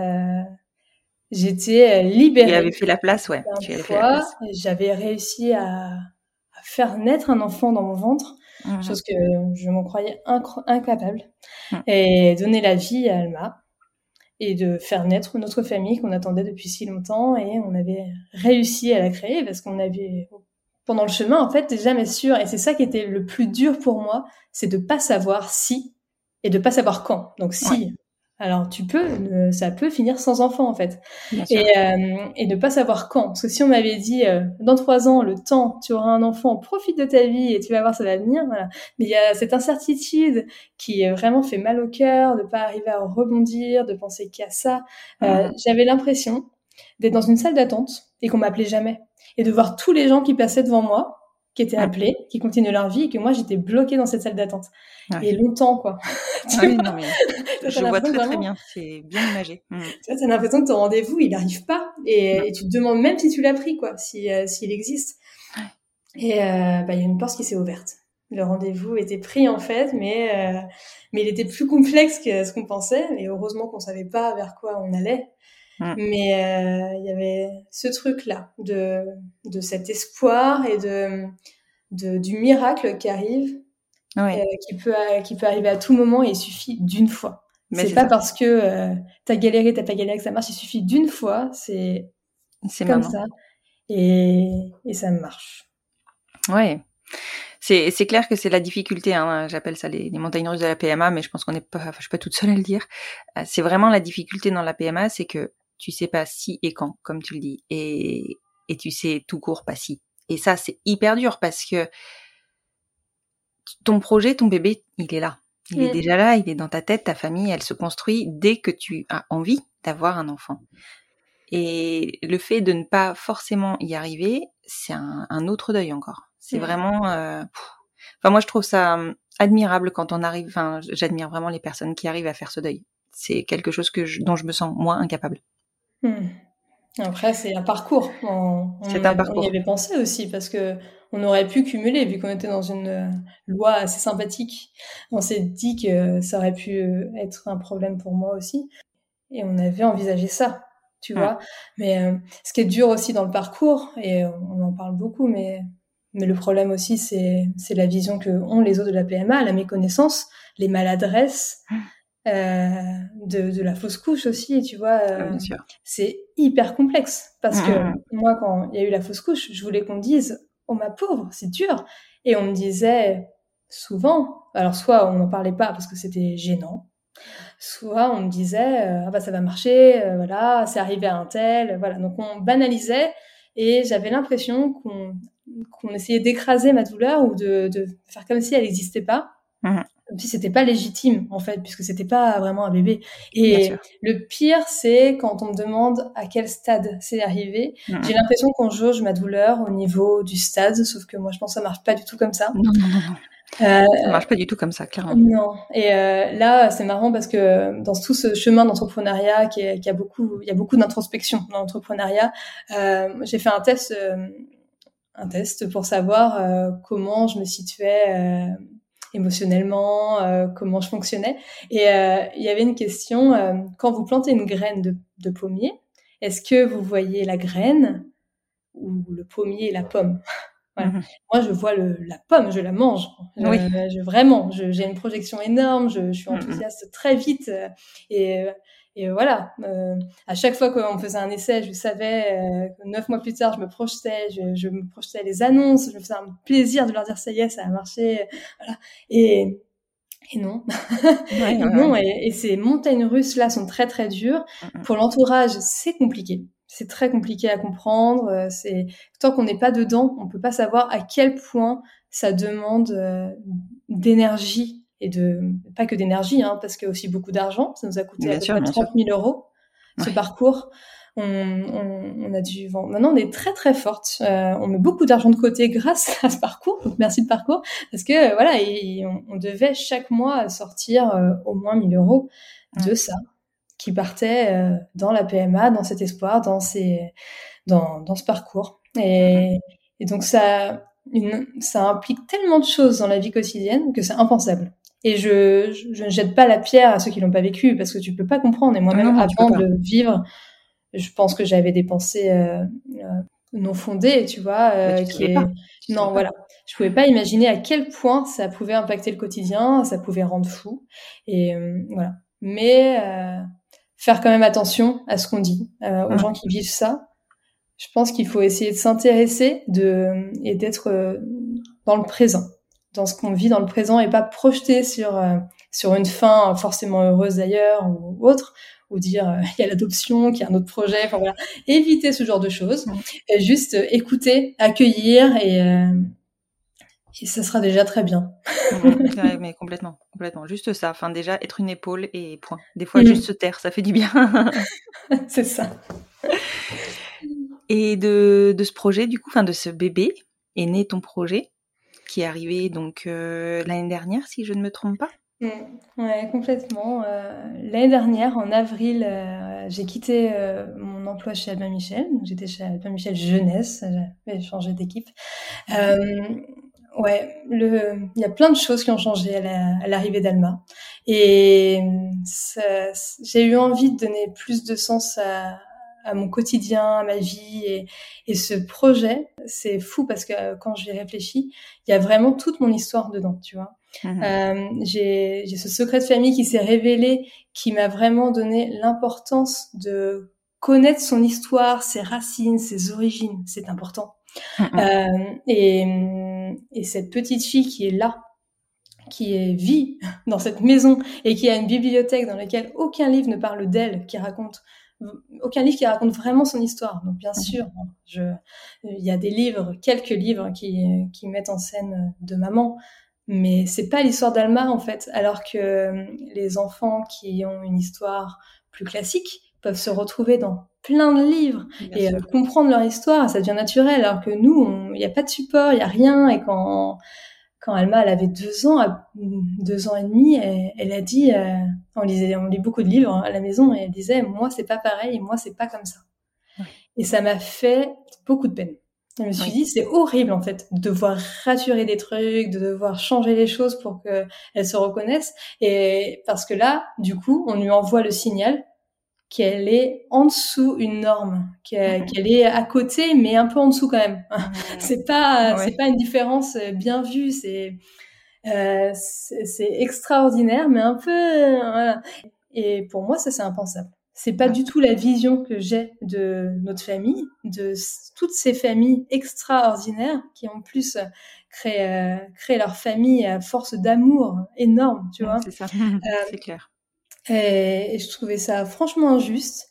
j'étais libérée. Tu avais fait la place, ouais. Tu avais fait la place. J'avais réussi à, à faire naître un enfant dans mon ventre, mmh. chose que je m'en croyais incro- incapable, mmh. et donner la vie à Alma, et de faire naître notre famille qu'on attendait depuis si longtemps, et on avait réussi à la créer, parce qu'on avait, pendant le chemin, en fait, t'es jamais sûr, et c'est ça qui était le plus dur pour moi, c'est de pas savoir si, et de pas savoir quand. Donc si... Ouais. alors tu peux, euh, ça peut finir sans enfant en fait. Et, euh, et ne pas savoir quand. Parce que si on m'avait dit euh, dans trois ans, le temps, tu auras un enfant, profite de ta vie et tu vas voir ça va venir. Voilà. Mais il y a cette incertitude qui euh, vraiment fait mal au cœur, de pas arriver à rebondir, de penser qu'il y a ça. Euh, mmh. J'avais l'impression d'être dans une salle d'attente et qu'on m'appelait jamais. Et de voir tous les gens qui passaient devant moi, qui étaient appelés, qui continuaient leur vie, et que moi j'étais bloquée dans cette salle d'attente. Ouais. Et longtemps, quoi. Ah oui, non, mais je vois très vraiment... très bien, c'est bien imagé. Mmh. Tu vois, t'as l'impression que ton rendez-vous, il n'arrive pas, et, mmh. et tu te demandes même si tu l'as pris, quoi, si, euh, s'il existe. Ouais. Et euh, bah, il y a une porte qui s'est ouverte. Le rendez-vous était pris, en fait, mais, euh, mais il était plus complexe que ce qu'on pensait, et heureusement qu'on savait pas vers quoi on allait. Mmh. Mais euh, il y avait ce truc-là de, de cet espoir et de, de, du miracle qui arrive, ouais. euh, qui, peut, qui peut arriver à tout moment et il suffit d'une fois. Mais c'est, c'est pas ça. Parce que euh, t'as galéré, t'as pas galéré que ça marche, il suffit d'une fois, c'est, c'est comme maintenant. Ça. Et, et ça marche. Ouais. C'est, c'est clair que c'est la difficulté, hein, j'appelle ça les, les montagnes russes de la P M A, mais je pense qu'on est pas, enfin, je suis pas toute seule à le dire. C'est vraiment la difficulté dans la P M A, c'est que tu sais pas si et quand, comme tu le dis, et, et tu sais tout court pas si. Et ça, c'est hyper dur parce que ton projet, ton bébé, il est là. Il mmh. est déjà là, il est dans ta tête, ta famille, elle se construit dès que tu as envie d'avoir un enfant. Et le fait de ne pas forcément y arriver, c'est un, un autre deuil encore. C'est mmh. vraiment... Euh, enfin, moi, je trouve ça admirable quand on arrive... Enfin, j'admire vraiment les personnes qui arrivent à faire ce deuil. C'est quelque chose que je, dont je me sens, moi, incapable. Hmm. Après, c'est un parcours. On, c'est on, un parcours. On y avait pensé aussi parce que on aurait pu cumuler vu qu'on était dans une euh, loi assez sympathique. On s'est dit que ça aurait pu être un problème pour moi aussi, et on avait envisagé ça, tu hmm. vois. Mais euh, ce qui est dur aussi dans le parcours, et on en parle beaucoup, mais mais le problème aussi, c'est c'est la vision que ont les autres de la P M A, la méconnaissance, les maladresses. Hmm. Euh, de, de la fausse couche aussi, tu vois, euh, bien sûr. C'est hyper complexe parce mmh. que moi, quand il y a eu la fausse couche, je voulais qu'on me dise « Oh ma pauvre, c'est dur !» Et on me disait souvent, alors soit on n'en parlait pas parce que c'était gênant, soit on me disait euh, « Ah bah ça va marcher, euh, voilà, c'est arrivé à un tel, voilà ». Donc on banalisait et j'avais l'impression qu'on, qu'on essayait d'écraser ma douleur ou de, de faire comme si elle n'existait pas. Mmh. Comme si c'était pas légitime, en fait, puisque c'était pas vraiment un bébé. Et le pire, c'est quand on me demande à quel stade c'est arrivé. Mmh. J'ai l'impression qu'on jauge ma douleur au niveau du stade, sauf que moi, je pense que ça marche pas du tout comme ça. Non, non, non, non. Euh, ça marche pas du tout comme ça, clairement. Non. Et euh, là, c'est marrant parce que dans tout ce chemin d'entrepreneuriat, qui, est, qui a beaucoup, il y a beaucoup d'introspection dans l'entrepreneuriat, euh, j'ai fait un test, euh, un test pour savoir euh, comment je me situais. Euh, émotionnellement, euh, comment je fonctionnais. Et euh, il y avait une question, euh, quand vous plantez une graine de, de pommier, est-ce que vous voyez la graine ou le pommier et la pomme? Voilà. Mm-hmm. Moi, je vois le, la pomme, je la mange. Je, oui. je, vraiment, je, j'ai une projection énorme, je, je suis enthousiaste mm-hmm. très vite. Euh, et, et voilà, euh, à chaque fois qu'on faisait un essai, je savais euh, que neuf mois plus tard, je me projetais, je, je me projetais les annonces, je me faisais un plaisir de leur dire ça y est, ça a marché, voilà. Et, et non, ouais, et ouais, non, ouais. Et, et ces montagnes russes là sont très très dures. Mm-hmm. Pour l'entourage, c'est compliqué. C'est très compliqué à comprendre. C'est tant qu'on n'est pas dedans, on peut pas savoir à quel point ça demande euh, d'énergie. Et de, pas que d'énergie, hein, parce qu'il y a aussi beaucoup d'argent. Ça nous a coûté bien à peu sûr, près trente mille euros, ce ouais. parcours. On, on, on a dû vendre. Maintenant, on est très, très forte. Euh, on met beaucoup d'argent de côté grâce à ce parcours. Donc, merci de parcours. Parce que, euh, voilà, et, on, on devait chaque mois sortir euh, au moins mille euros de ouais. ça, qui partait euh, dans la P M A, dans cet espoir, dans ces, dans, dans ce parcours. Et, et donc, ça, une, ça implique tellement de choses dans la vie quotidienne que c'est impensable. Et je, je, je ne jette pas la pierre à ceux qui l'ont pas vécu, parce que tu peux pas comprendre. Et moi-même, non, avant de le vivre, je pense que j'avais des pensées euh, euh, non fondées, tu vois. Euh, tu qui est... pas. Tu non, voilà. Pas. Je pouvais pas imaginer à quel point ça pouvait impacter le quotidien, ça pouvait rendre fou. Et euh, voilà. Mais euh, faire quand même attention à ce qu'on dit euh, aux mmh. gens qui vivent ça. Je pense qu'il faut essayer de s'intéresser de, et d'être euh, dans le présent. dans ce qu'on vit dans le présent et pas projeter sur euh, sur une fin forcément heureuse d'ailleurs ou autre, ou dire euh, il y a l'adoption, qu'il y a un autre projet, enfin voilà, éviter ce genre de choses, mmh. et juste euh, écouter, accueillir et euh, et ça sera déjà très bien. Ouais, mais complètement, complètement, juste ça. Enfin déjà être une épaule et point. Des fois mmh. juste se taire, ça fait du bien. C'est ça. Et de de ce projet du coup, enfin de ce bébé est né ton projet qui est arrivé donc euh, l'année dernière si je ne me trompe pas. Mmh. Ouais, complètement. Euh, l'année dernière, en avril, euh, j'ai quitté euh, mon emploi chez Albin Michel. Donc, j'étais chez Albin Michel Jeunesse, j'avais changé d'équipe. Euh, ouais, le, il y a plein de choses qui ont changé à, la, à l'arrivée d'Alma. Et ça, j'ai eu envie de donner plus de sens à, à mon quotidien, à ma vie. Et, et ce projet, c'est fou parce que quand j'y réfléchis, il y a vraiment toute mon histoire dedans, tu vois. Mmh. Euh, j'ai, j'ai ce secret de famille qui s'est révélé, qui m'a vraiment donné l'importance de connaître son histoire, ses racines, ses origines. C'est important. Mmh. Euh, et, et cette petite fille qui est là, qui est, vit dans cette maison et qui a une bibliothèque dans laquelle aucun livre ne parle d'elle, qui raconte aucun livre qui raconte vraiment son histoire. Donc bien sûr, je, il y a des livres, quelques livres qui, qui mettent en scène de maman. Mais c'est pas l'histoire d'Alma en fait, alors que les enfants qui ont une histoire plus classique peuvent se retrouver dans plein de livres Bien et euh, comprendre leur histoire, ça devient naturel, alors que nous, il n'y a pas de support, il n'y a rien, et quand quand Alma elle avait deux ans, deux ans et demi, elle, elle a dit, euh, on lisait, on lit beaucoup de livres à la maison, et elle disait, moi c'est pas pareil, moi c'est pas comme ça. Oui. Et ça m'a fait beaucoup de peine. Je me suis oui. dit, c'est horrible, en fait, de devoir raturer des trucs, de devoir changer les choses pour qu'elle se reconnaisse. Et parce que là, du coup, on lui envoie le signal qu'elle est en dessous une norme, qu'elle, mmh. qu'elle est à côté, mais un peu en dessous quand même. Mmh. c'est pas, ouais. c'est pas une différence bien vue, c'est, euh, c'est, c'est extraordinaire, mais un peu, euh, voilà. Et pour moi, ça, c'est impensable. C'est pas du tout la vision que j'ai de notre famille, de toutes ces familles extraordinaires qui en plus créent, euh, créent leur famille à force d'amour énorme, tu vois. C'est ça, euh, c'est clair. Et, et je trouvais ça franchement injuste.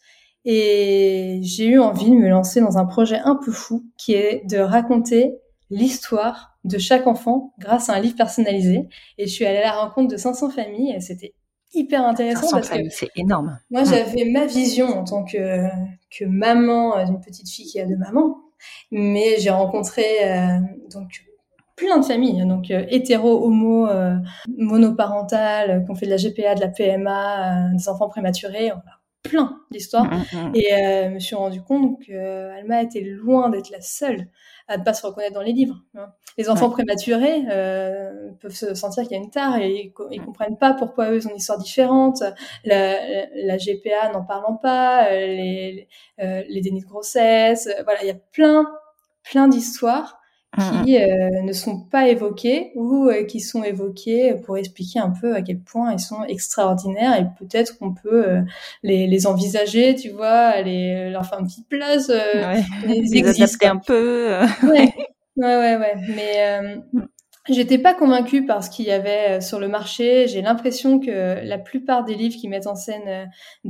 Et j'ai eu envie de me lancer dans un projet un peu fou qui est de raconter l'histoire de chaque enfant grâce à un livre personnalisé. Et je suis allée à la rencontre de cinq cents familles et c'était hyper intéressant parce que c'est énorme. Moi, j'avais ma vision en tant que que maman d'une petite fille qui a deux mamans, mais j'ai rencontré euh, donc plein de familles, donc euh, hétéro, homo, euh, monoparentales, euh, qui ont fait de la G P A, de la P M A, euh, des enfants prématurés, on a plein d'histoires. Mmh, mmh. Et euh, je me suis rendu compte que Alma était loin d'être la seule à ne pas se reconnaître dans les livres. Hein. Les enfants ouais. prématurés euh, peuvent se sentir qu'il y a une tare et ils, ils comprennent pas pourquoi eux ils ont une histoire différente. La, la, la G P A n'en parlant pas, les, euh, les dénis de grossesse, voilà, il y a plein, plein d'histoires qui euh, ne sont pas évoquées ou euh, qui sont évoquées pour expliquer un peu à quel point ils sont extraordinaires et peut-être qu'on peut euh, les, les envisager, tu vois, les, leur faire une petite place, euh, ouais. les, les adapter un peu. ouais, ouais, ouais, ouais. Mais euh, j'étais pas convaincue par ce qu'il y avait sur le marché. J'ai l'impression que la plupart des livres qui mettent en scène euh,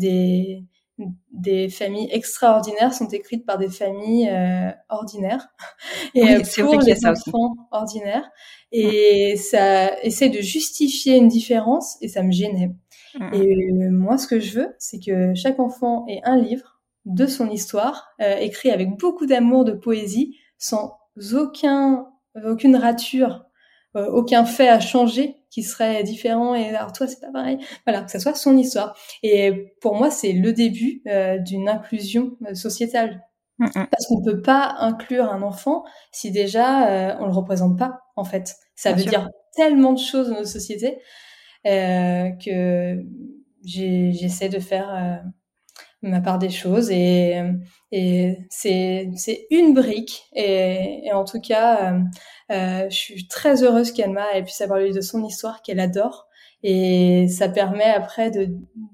des des familles extraordinaires sont écrites par des familles euh, ordinaires et oui, c'est pour les enfants ordinaires et mmh. ça essaie de justifier une différence et ça me gênait. Mmh. Et moi ce que je veux c'est que chaque enfant ait un livre de son histoire euh, écrit avec beaucoup d'amour, de poésie, sans aucun aucune rature, euh, aucun fait à changer qui serait différent et alors toi c'est pas pareil, voilà, que ça soit son histoire. Et pour moi c'est le début euh, d'une inclusion euh, sociétale, mmh. parce qu'on peut pas inclure un enfant si déjà euh, on le représente pas en fait. Ça Bien veut sûr. dire tellement de choses dans notre société euh, que j'ai, j'essaie de faire euh, ma part des choses et et c'est c'est une brique et, et en tout cas euh, euh, je suis très heureuse qu'Alma ait pu savoir lui de son histoire qu'elle adore Et ça permet après de,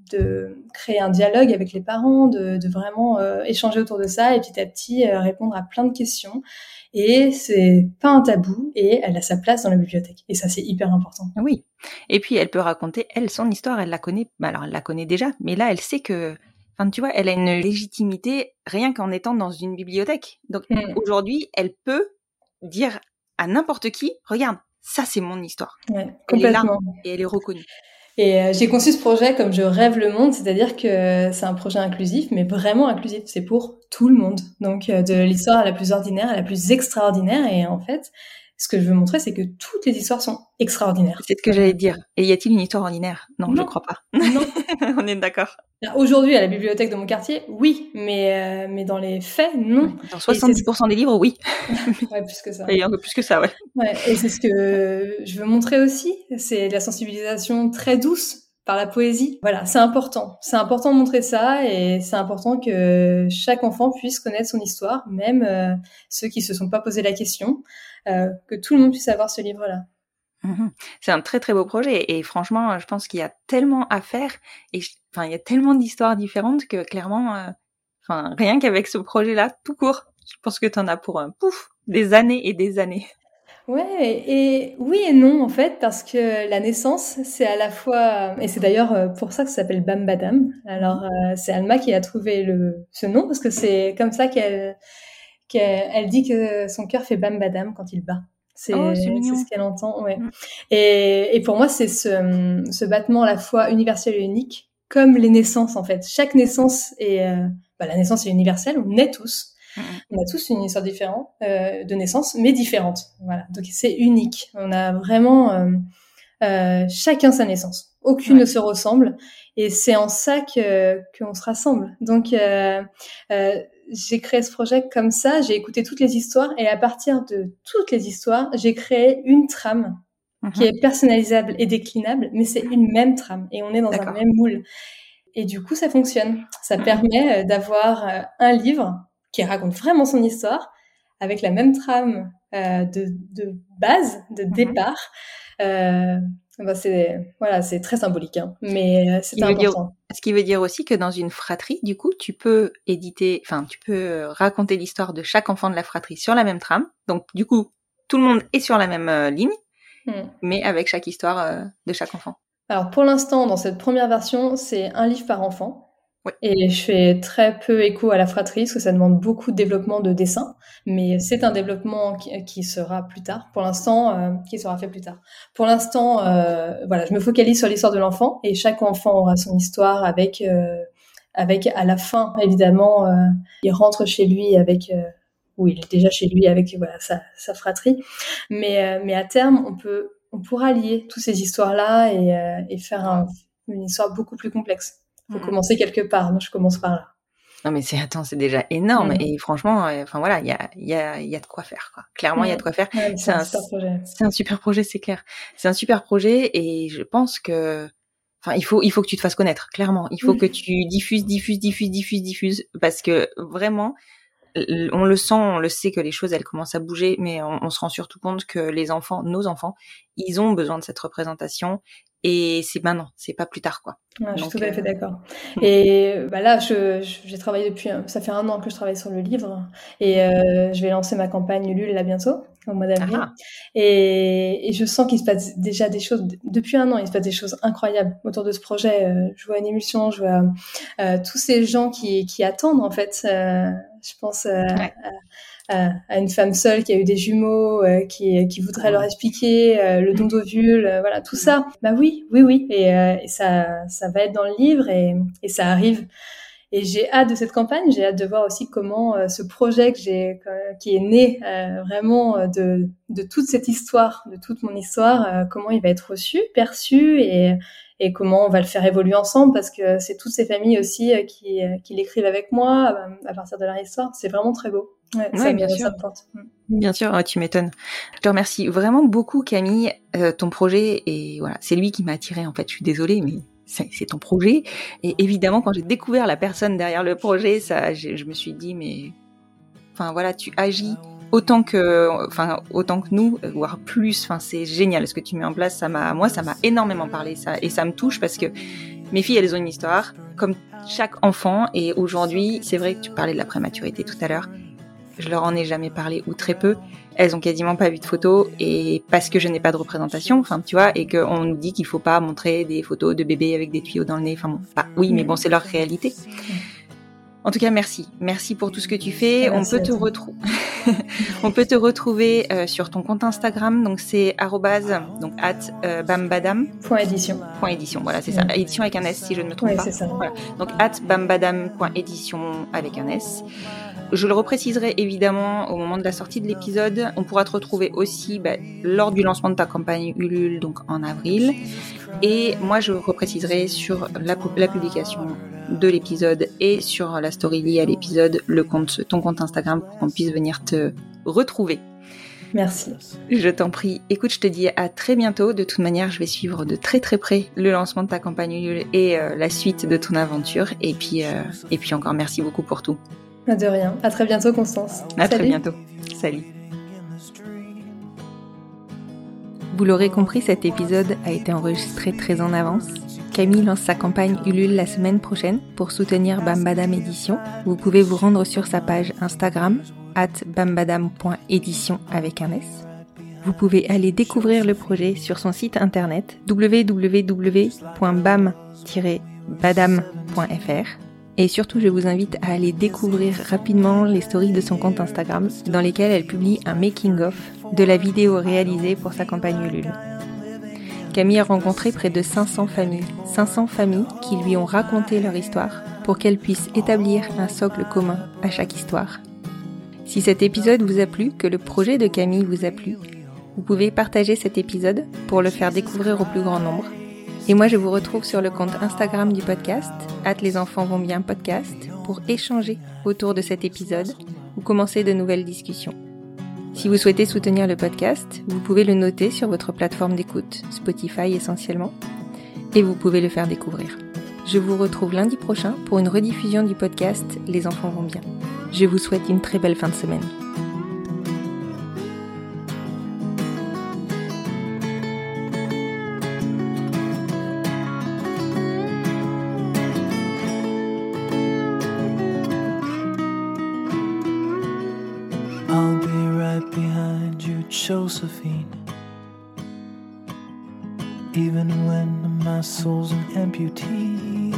de créer un dialogue avec les parents, de, de vraiment euh, échanger autour de ça et petit à petit euh, répondre à plein de questions. Et c'est pas un tabou et elle a sa place dans la bibliothèque. Et ça, c'est hyper important. Oui. Et puis, elle peut raconter, elle, son histoire, elle la connaît. Bah, alors, elle la connaît déjà, mais là, elle sait que, enfin, tu vois, elle a une légitimité rien qu'en étant dans une bibliothèque. Donc, mmh. aujourd'hui, elle peut dire à n'importe qui, regarde, ça, c'est mon histoire. Ouais, elle est là et elle est reconnue. Et euh, j'ai conçu ce projet comme je rêve le monde, c'est-à-dire que c'est un projet inclusif, mais vraiment inclusif. C'est pour tout le monde. Donc, euh, de l'histoire la plus ordinaire à la plus extraordinaire. Et en fait, ce que je veux montrer, c'est que toutes les histoires sont extraordinaires. C'est ce que j'allais dire. Et y a-t-il une histoire ordinaire ? Non, non, je crois pas. Non. On est d'accord. Aujourd'hui, à la bibliothèque de mon quartier, oui, mais, euh, mais dans les faits, non. Dans soixante-dix pour cent des livres, oui. Ouais, plus que ça. Et un peu plus que ça, ouais. Ouais, et c'est ce que je veux montrer aussi, c'est la sensibilisation très douce par la poésie. Voilà, c'est important. C'est important de montrer ça et c'est important que chaque enfant puisse connaître son histoire, même euh, ceux qui se sont pas posé la question, euh, que tout le monde puisse avoir ce livre-là. Mmh. C'est un très très beau projet et franchement je pense qu'il y a tellement à faire et enfin il y a tellement d'histoires différentes que clairement euh, enfin rien qu'avec ce projet là tout court je pense que t'en as pour un pouf des années et des années. Ouais, et oui et non en fait parce que la naissance c'est à la fois et c'est d'ailleurs pour ça que ça s'appelle Bambadam. Alors euh, c'est Alma qui a trouvé le ce nom parce que c'est comme ça qu'elle qu'elle elle dit que son cœur fait Bambadam quand il bat. C'est, oh, c'est, c'est ce qu'elle entend, ouais. Mmh. Et, et pour moi, c'est ce, ce battement à la fois universel et unique, comme les naissances, en fait. Chaque naissance est, euh, bah, la naissance est universelle, on naît tous. Mmh. On a tous une histoire différente, euh, de naissance, mais différente. Voilà. Donc, c'est unique. On a vraiment, euh, euh, chacun sa naissance. Aucune ouais. ne se ressemble. Et c'est en ça que, qu'on se rassemble. Donc, euh, euh, j'ai créé ce projet comme ça, j'ai écouté toutes les histoires et à partir de toutes les histoires, j'ai créé une trame mmh. qui est personnalisable et déclinable, mais c'est une même trame et on est dans D'accord. un même moule. Et du coup, ça fonctionne. Ça mmh. permet d'avoir un livre qui raconte vraiment son histoire avec la même trame euh, de, de base, de mmh. départ. Euh, bah c'est voilà, c'est très symbolique, hein, mais c'est important. Dire, ce qui veut dire aussi que dans une fratrie, du coup, tu peux éditer, enfin, tu peux raconter l'histoire de chaque enfant de la fratrie sur la même trame. Donc, du coup, tout le monde est sur la même euh, ligne, hmm. mais avec chaque histoire euh, de chaque enfant. Alors, pour l'instant, dans cette première version, c'est un livre par enfant. Ouais. Et je fais très peu écho à la fratrie, parce que ça demande beaucoup de développement de dessin. Mais c'est un développement qui, qui sera plus tard. Pour l'instant, euh, qui sera fait plus tard. Pour l'instant, euh, voilà, je me focalise sur l'histoire de l'enfant. Et chaque enfant aura son histoire avec, euh, avec à la fin, évidemment, euh, il rentre chez lui avec... Euh, oui, il est déjà chez lui avec voilà, sa, sa fratrie. Mais, euh, mais à terme, on peut, on pourra lier toutes ces histoires-là et, euh, et faire un, une histoire beaucoup plus complexe. Faut mmh. commencer quelque part, donc je commence par là. Non mais c'est attends, c'est déjà énorme mmh. et franchement, enfin euh, voilà, il y a il y a il y a de quoi faire quoi. Clairement, il mmh. y a de quoi faire. Ouais, c'est, c'est un, un super projet. C'est un super projet, c'est clair. C'est un super projet et je pense que enfin il faut il faut que tu te fasses connaître. Clairement, il faut mmh. que tu diffuses, diffuses, diffuses, diffuses, diffuses parce que vraiment on le sent, on le sait que les choses elles commencent à bouger, mais on, on se rend surtout compte que les enfants, nos enfants, ils ont besoin de cette représentation. Et c'est maintenant, c'est pas plus tard, quoi. Ouais, je suis tout à fait d'accord. Et bah là, je, je, j'ai travaillé depuis, ça fait un an que je travaille sur le livre, et euh, je vais lancer ma campagne Ulule là bientôt, au mois d'avril. Ah. Et, et je sens qu'il se passe déjà des choses, depuis un an, il se passe des choses incroyables autour de ce projet. Euh, je vois une émulsion, je vois euh, tous ces gens qui, qui attendent, en fait. Euh, je pense euh, ouais. à, à, à une femme seule qui a eu des jumeaux, euh, qui, qui voudrait leur expliquer euh, le don d'ovule, euh, voilà, tout ça. Bah oui, oui, oui. Et, euh, et ça, ça va être dans le livre et, et ça arrive. Et j'ai hâte de cette campagne. J'ai hâte de voir aussi comment euh, ce projet que j'ai, euh, qui est né euh, vraiment de, de toute cette histoire, de toute mon histoire, euh, comment il va être reçu, perçu et, et comment on va le faire évoluer ensemble parce que c'est toutes ces familles aussi euh, qui, euh, qui l'écrivent avec moi euh, à partir de leur histoire. C'est vraiment très beau. Ouais, ouais ça, bien me, sûr. Ça me porte. Bien sûr, oh, tu m'étonnes. Je te remercie vraiment beaucoup, Camille. Euh, ton projet, et voilà, c'est lui qui m'a attirée. En fait, je suis désolée, mais c'est, c'est ton projet. Et évidemment, quand j'ai découvert la personne derrière le projet, ça, je, je me suis dit, mais, enfin voilà, tu agis autant que, enfin, autant que nous, voire plus. Enfin, c'est génial ce que tu mets en place. Ça m'a, moi, ça m'a énormément parlé, ça, et ça me touche parce que mes filles, elles ont une histoire, comme chaque enfant. Et aujourd'hui, c'est vrai que tu parlais de la prématurité tout à l'heure. Je leur en ai jamais parlé ou très peu. Elles ont quasiment pas vu de photos et parce que je n'ai pas de représentation, enfin tu vois, et qu'on nous dit qu'il faut pas montrer des photos de bébés avec des tuyaux dans le nez. Enfin bon, bah, oui, mais bon, c'est leur réalité. En tout cas, merci, merci pour tout ce que tu fais. Merci on peut te retrouver, on peut te retrouver euh, sur ton compte Instagram. Donc c'est arrobase donc at euh, bambadam. Point édition. Point édition. Voilà, c'est ça. Ouais. Édition avec un S, si je ne me trompe ouais, pas. C'est ça. Voilà. Donc at bambadam. Point édition avec un S. Je le repréciserai évidemment au moment de la sortie de l'épisode. On pourra te retrouver aussi bah, lors du lancement de ta campagne Ulule, donc en avril. Et moi, je repréciserai sur la, la publication de l'épisode et sur la story liée à l'épisode, le compte, ton compte Instagram pour qu'on puisse venir te retrouver. Merci. Je t'en prie. Écoute, je te dis à très bientôt. De toute manière, je vais suivre de très très près le lancement de ta campagne Ulule et euh, la suite de ton aventure. Et puis, euh, et puis encore, merci beaucoup pour tout. De rien. À très bientôt, Constance. À Salut. très bientôt. Salut. Vous l'aurez compris, cet épisode a été enregistré très en avance. Camille lance sa campagne Ulule la semaine prochaine pour soutenir Bambadam Édition. Vous pouvez vous rendre sur sa page Instagram arobase bambadam point édition avec un S. Vous pouvez aller découvrir le projet sur son site internet w w w point bam tiret badam point f r. Et surtout, je vous invite à aller découvrir rapidement les stories de son compte Instagram, dans lesquelles elle publie un making-of de la vidéo réalisée pour sa campagne Ulule. Camille a rencontré près de cinq cents familles, cinq cents familles qui lui ont raconté leur histoire pour qu'elle puisse établir un socle commun à chaque histoire. Si cet épisode vous a plu, que le projet de Camille vous a plu, vous pouvez partager cet épisode pour le faire découvrir au plus grand nombre. Et moi, je vous retrouve sur le compte Instagram du podcast, arobase les enfants vont bien podcast, pour échanger autour de cet épisode ou commencer de nouvelles discussions. Si vous souhaitez soutenir le podcast, vous pouvez le noter sur votre plateforme d'écoute, Spotify essentiellement, et vous pouvez le faire découvrir. Je vous retrouve lundi prochain pour une rediffusion du podcast Les enfants vont bien. Je vous souhaite une très belle fin de semaine. I'll be right behind you, Josephine. Even when my soul's an amputee,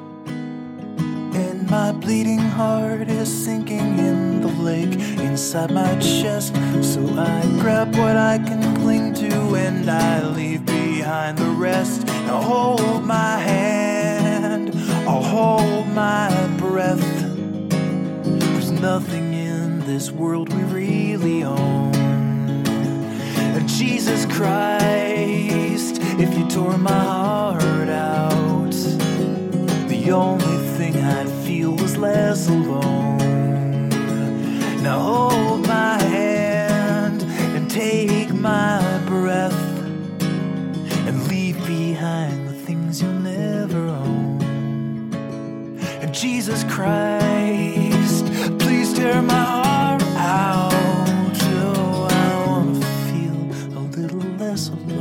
and my bleeding heart is sinking in the lake inside my chest. So I grab what I can cling to and I leave behind the rest. Now hold my hand, I'll hold my breath. There's nothing in this world we really own. And Jesus Christ, if you tore my heart out, the only thing I'd feel was less alone. Now hold my hand and take my breath and leave behind the things you'll never own. And Jesus Christ, please tear my heart out. Oh, I wanna feel a little less alone.